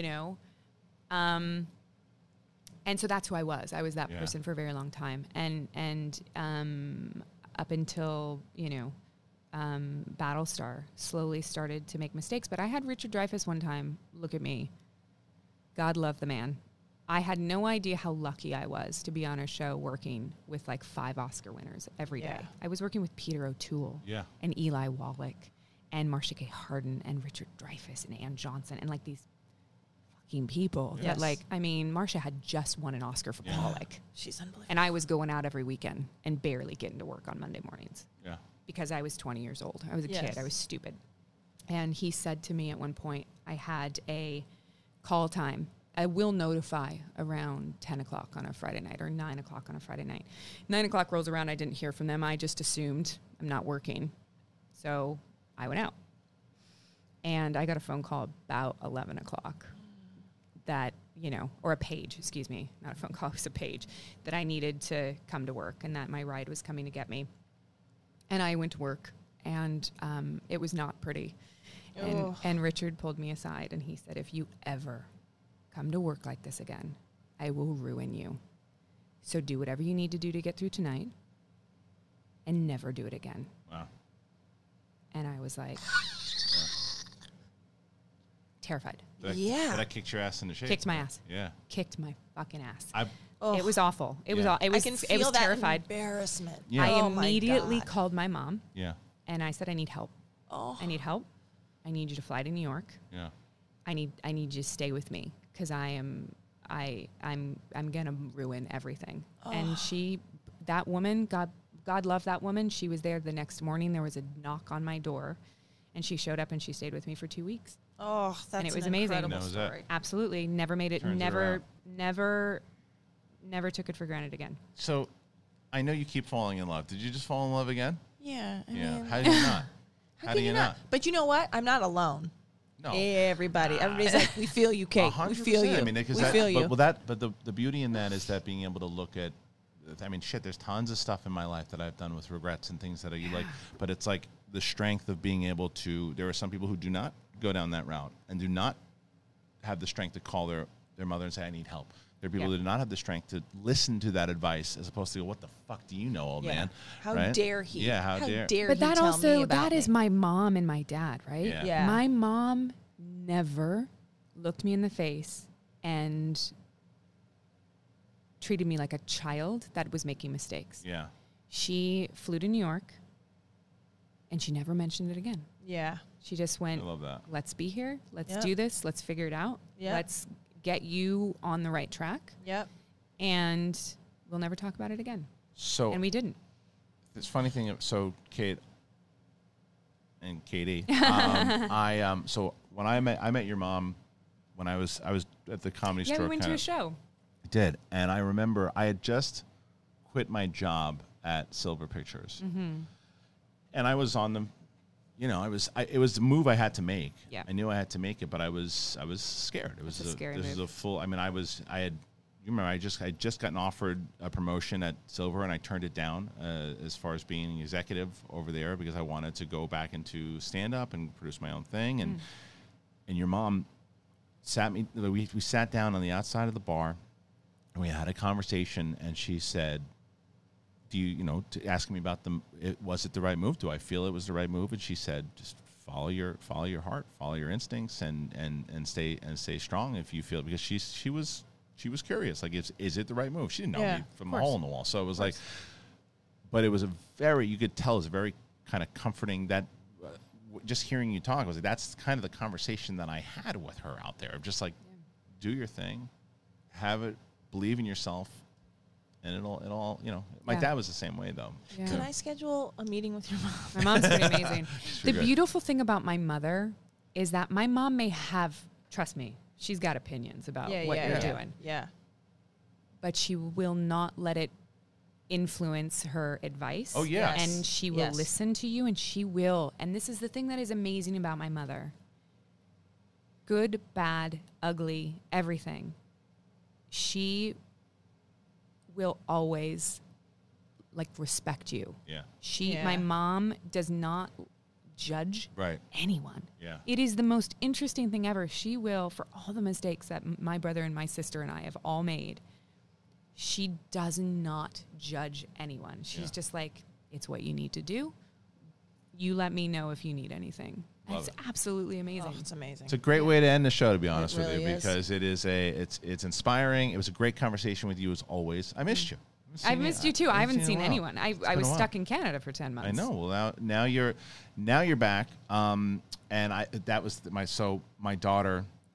and so that's who I was. I was that person for a very long time. And up until, Battlestar, slowly started to make mistakes. But I had Richard Dreyfuss one time look at me. God love the man. I had no idea how lucky I was to be on a show working with like 5 Oscar winners every day. I was working with Peter O'Toole and Eli Wallach and Marcia Gay Harden and Richard Dreyfuss and Ann Johnson and like these fucking people. Yes. That like, I mean, Marcia had just won an Oscar for Pollock. She's unbelievable. And I was going out every weekend and barely getting to work on Monday mornings. Yeah. Because I was 20 years old. I was a Yes. kid. I was stupid. And he said to me at one point, I had a call time. I will notify around 10 o'clock on a Friday night or 9 o'clock on a Friday night. 9 o'clock rolls around. I didn't hear from them. I just assumed I'm not working. So I went out. And I got a phone call about 11 o'clock that, you know, or a page, excuse me, not a phone call, it was a page that I needed to come to work and that my ride was coming to get me. And I went to work and it was not pretty. And Richard pulled me aside and he said, if you ever come to work like this again, I will ruin you. So do whatever you need to do to get through tonight and never do it again. Wow. And I was like, terrified. But I kicked your ass into shape. Kicked my ass. Yeah. Kicked my fucking ass. Oh. It was awful. It was. It I was. can It feel was that terrified. embarrassment. Yeah. I Oh my immediately God. called my mom Yeah. and I said, I need help. Oh. I need help. I need you to fly to New York. Yeah. I need you to stay with me because I'm gonna ruin everything. And that woman, God love that woman. She was there the next morning. There was a knock on my door, and she showed up and she stayed with me for 2 weeks. Oh, that's And it was an amazing. incredible That was it. story. Absolutely, never made it. Turns it around. Never took it for granted again. So, I know you keep falling in love. Did you just fall in love again? Yeah. I Yeah. mean, How do you not? how do you not? But you know what? I'm not alone. No. Everybody's like, we feel you, Kate. We 100%. feel you. I mean, because we feel you. But the beauty in that is that being able to look at, I mean, shit, there's tons of stuff in my life that I've done with regrets and things that you like, but it's like the strength of being able to, there are some people who do not go down that route and do not have the strength to call their mother and say, I need help. There are people that do not have the strength to listen to that advice as opposed to, what the fuck do you know, old man? How Right? dare he? Yeah, how dare. But he that tell also, me about that is me? my mom and my dad, right? Yeah. Yeah. My mom never looked me in the face and treated me like a child that was making mistakes. Yeah. She flew to New York and she never mentioned it again. Yeah. She just I went, love that. let's be here. Let's Yep. do this. Let's figure it out. Yep. Let's get you on the right track. Yep. And we'll never talk about it again. So, And we didn't. this funny thing, so Kate and Katie, so when I met your mom when I was at the Comedy Yeah, Store. we went to a show. I did, and I remember I had just quit my job at Silver Pictures, and I was on them. You know, it was the move I had to make. Yeah. I knew I had to make it, but I was scared. It was It's a scary this is move. a full. I mean, you remember, I just gotten offered a promotion at Silver, and I turned it down as far as being an executive over there because I wanted to go back into stand-up and produce my own thing. And your mom we sat down on the outside of the bar, and we had a conversation, and she said, do you asking me about was it the right move? Do I feel it was the right move? And she said, just follow your heart, follow your instincts, and stay strong if you feel, because she was curious, like, is it the right move? She didn't know me from a hole in the wall. So it was like, but it was you could tell it was a very kind of comforting that just hearing you talk, I was like, that's kind of the conversation that I had with her out there. Just like, do your thing, have it, believe in yourself, and it'll my dad was the same way though. Yeah. Can I schedule a meeting with your mom? My mom's pretty amazing. The good. beautiful thing about my mother is that my mom may have, trust me, she's got opinions about what you're doing, Yeah. but she will not let it influence her advice. Oh, yes. And she will Yes. listen to you, and she will. And this is the thing that is amazing about my mother. Good, bad, ugly, everything. She will always respect you. Yeah. My mom does not judge Right. anyone. Yeah. It is the most interesting thing ever. She will, for all the mistakes that my brother and my sister and I have all made, she does not judge anyone. She's just like, it's what you need to do. You let me know if you need anything. Love It's absolutely amazing. Oh, it's amazing. It's a great way to end the show, to be honest with really you, is. because it's inspiring. It was a great conversation with you as always. I missed you. I've missed you too. I haven't seen in a while. anyone. I been was a while. stuck in Canada for 10 months. I know. Well, now you're back. And that was my daughter,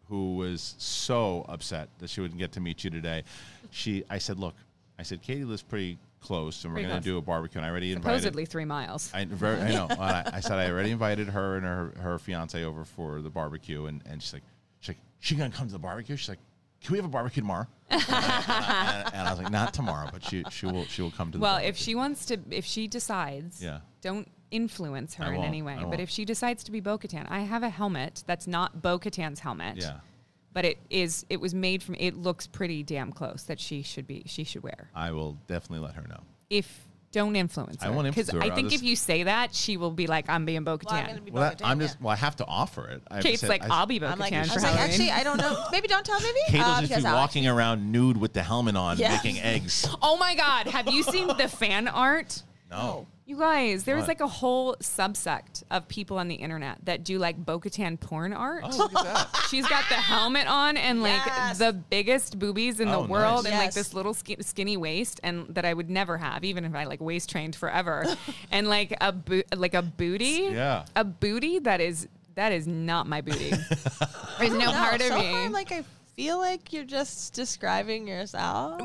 who was so upset that she wouldn't get to meet you today. I said, Katie lives pretty close, and we're going to do a barbecue. And I already invited. Supposedly 3 miles. I know. I said I already invited her and her fiance over for the barbecue, and she's like, she going to come to the barbecue? She's like, can we have a barbecue tomorrow? and I was like, not tomorrow, but she will come to the barbecue. If she decides, don't influence her in any way. I but if she decides to be Bo-Katan, I have a helmet that's not Bo-Katan's helmet. Yeah. But it was made from, it looks pretty damn close that she should wear. I will definitely let her know. Don't influence her. I won't influence her. Because I think if you say that, she will be like, I'm being Bo-Katan. I have to offer it. Kate's I'll be Bo-Katan for Halloween. Actually, I don't know. Maybe don't tell me. Kate will just be walking around nude with the helmet on, making eggs. Oh my God. Have you seen the fan art? No. You guys, there's like a whole subsect of people on the internet that do like Bo-Katan porn art. Oh, look at that. She's got the helmet on and like the biggest boobies in the world and like this little skinny waist, and that I would never have, even if I like waist trained forever. And like a booty. Yeah. A booty that is not my booty. There's no part of me. Far, like I feel like you're just describing yourself.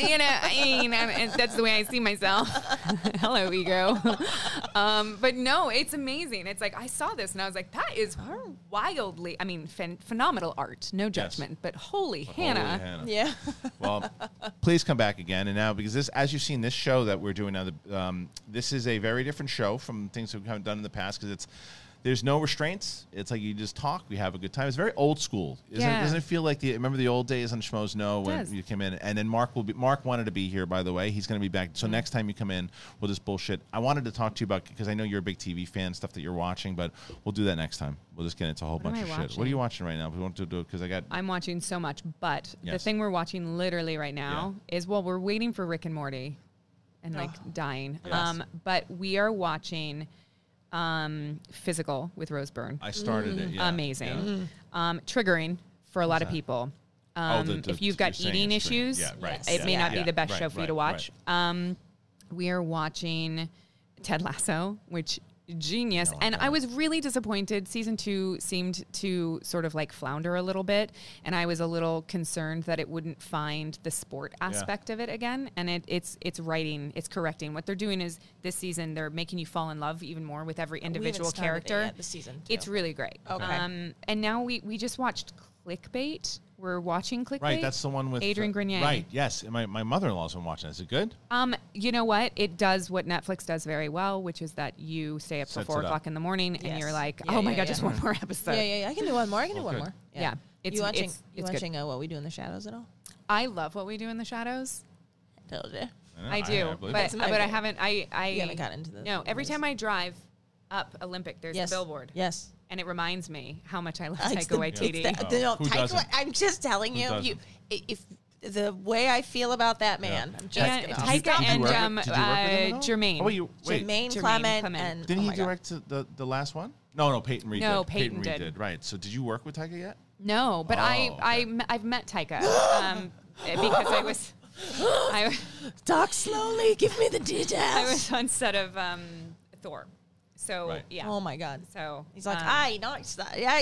Well, that's the way I see myself. Hello, ego. But no, it's amazing. It's like I saw this and I was like, that is wildly, phenomenal art. No judgment, but holy Hannah. Yeah. Well, please come back again. And now, because this, as you've seen, this show that we're doing now, this is a very different show from things that we haven't done in the past, because there's no restraints. It's like you just talk. We have a good time. It's very old school. Doesn't it feel like remember the old days on Schmoes Know when you came in? And then Mark wanted to be here, by the way. He's going to be back. So next time you come in, we'll just bullshit. I wanted to talk to you about, because I know you're a big TV fan, stuff that you're watching, but we'll do that next time. We'll just get into a whole bunch of shit. What are you watching right now? We want to do it because I'm watching so much, but the thing we're watching literally right now is, we're waiting for Rick and Morty and dying. Yes. But we are watching Physical with Rose Byrne. I started it. Yeah. Amazing. Yeah. Triggering for a lot of people. If you've got eating issues, it may not be the best show for you to watch. Right. We are watching Ted Lasso, which genius. And I was really disappointed. Season 2 seemed to sort of like flounder a little bit, and I was a little concerned that it wouldn't find the sport aspect of it again. And it's writing, it's correcting. What they're doing is, this season they're making you fall in love even more with every individual character. This season too. It's really great. Okay. And now we just watched Clickbait. We're watching Clickbait. Right, that's the one with Adrian Grenier. Right, yes. My mother-in-law's been watching. Is it good? You know what? It does what Netflix does very well, which is that you stay up till 4 o'clock in the morning, and you're like, oh my God, just one more episode. Yeah. I can do one more. I can do one more. Yeah. You watching What We Do in the Shadows at all? I love What We Do in the Shadows. I told you. I do, but I haven't. You haven't gotten into the. No, every time I drive up Olympic, there's a billboard. Yes. And it reminds me how much I love Taika Waititi. I'm just telling you, if the way I feel about that man, I'm just Taika and Jermaine. Jermaine Clement. And didn't he direct the last one? No, Peyton Reed. No, Peyton Reed did. Right. So did you work with Taika yet? No, but I've met Taika because I was. Talk slowly. Give me the details. I was on set of Thor. So Oh my God. So he's like, he's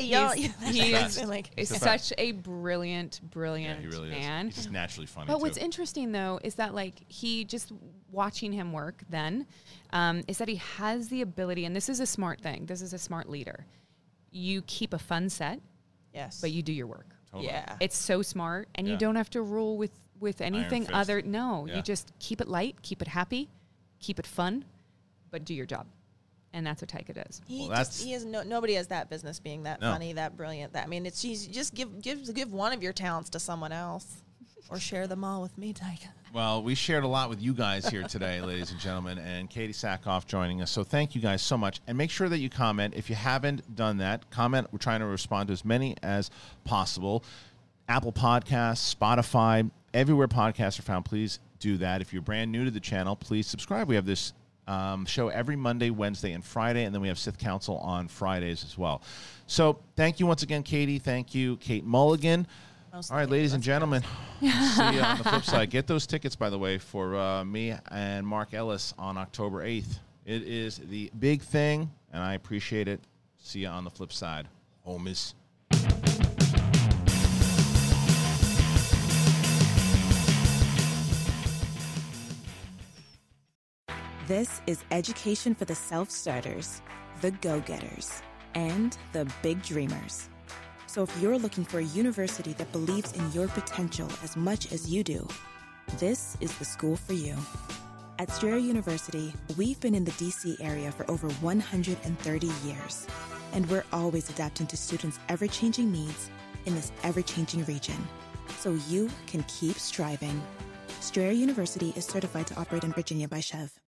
such a brilliant he really man. Is. He's just naturally funny. But what's interesting though is that he just watching him work then is that he has the ability, and this is a smart thing. This is a smart leader. You keep a fun set, but you do your work. Totally. Yeah, it's so smart, and you don't have to rule with anything other. No, you just keep it light, keep it happy, keep it fun, but do your job. And that's what Taika does. Nobody has that business being that funny, that brilliant. Just give one of your talents to someone else, or share them all with me, Taika. Well, we shared a lot with you guys here today, ladies and gentlemen, and Katie Sackhoff joining us. So thank you guys so much, and make sure that you comment. If you haven't done that, comment. We're trying to respond to as many as possible. Apple Podcasts, Spotify, everywhere podcasts are found. Please do that. If you're brand new to the channel, please subscribe. We have this show every Monday, Wednesday, and Friday, and then we have Sith Council on Fridays as well. So thank you once again, Katie. Thank you, Kate Mulligan. All right, ladies and gentlemen, see you on the flip side. Get those tickets, by the way, for me and Mark Ellis on October 8th. It is the big thing, and I appreciate it. See you on the flip side. Homies. This is education for the self-starters, the go-getters, and the big dreamers. So if you're looking for a university that believes in your potential as much as you do, this is the school for you. At Strayer University, we've been in the DC area for over 130 years, and we're always adapting to students' ever-changing needs in this ever-changing region, so you can keep striving. Strayer University is certified to operate in Virginia by Chev.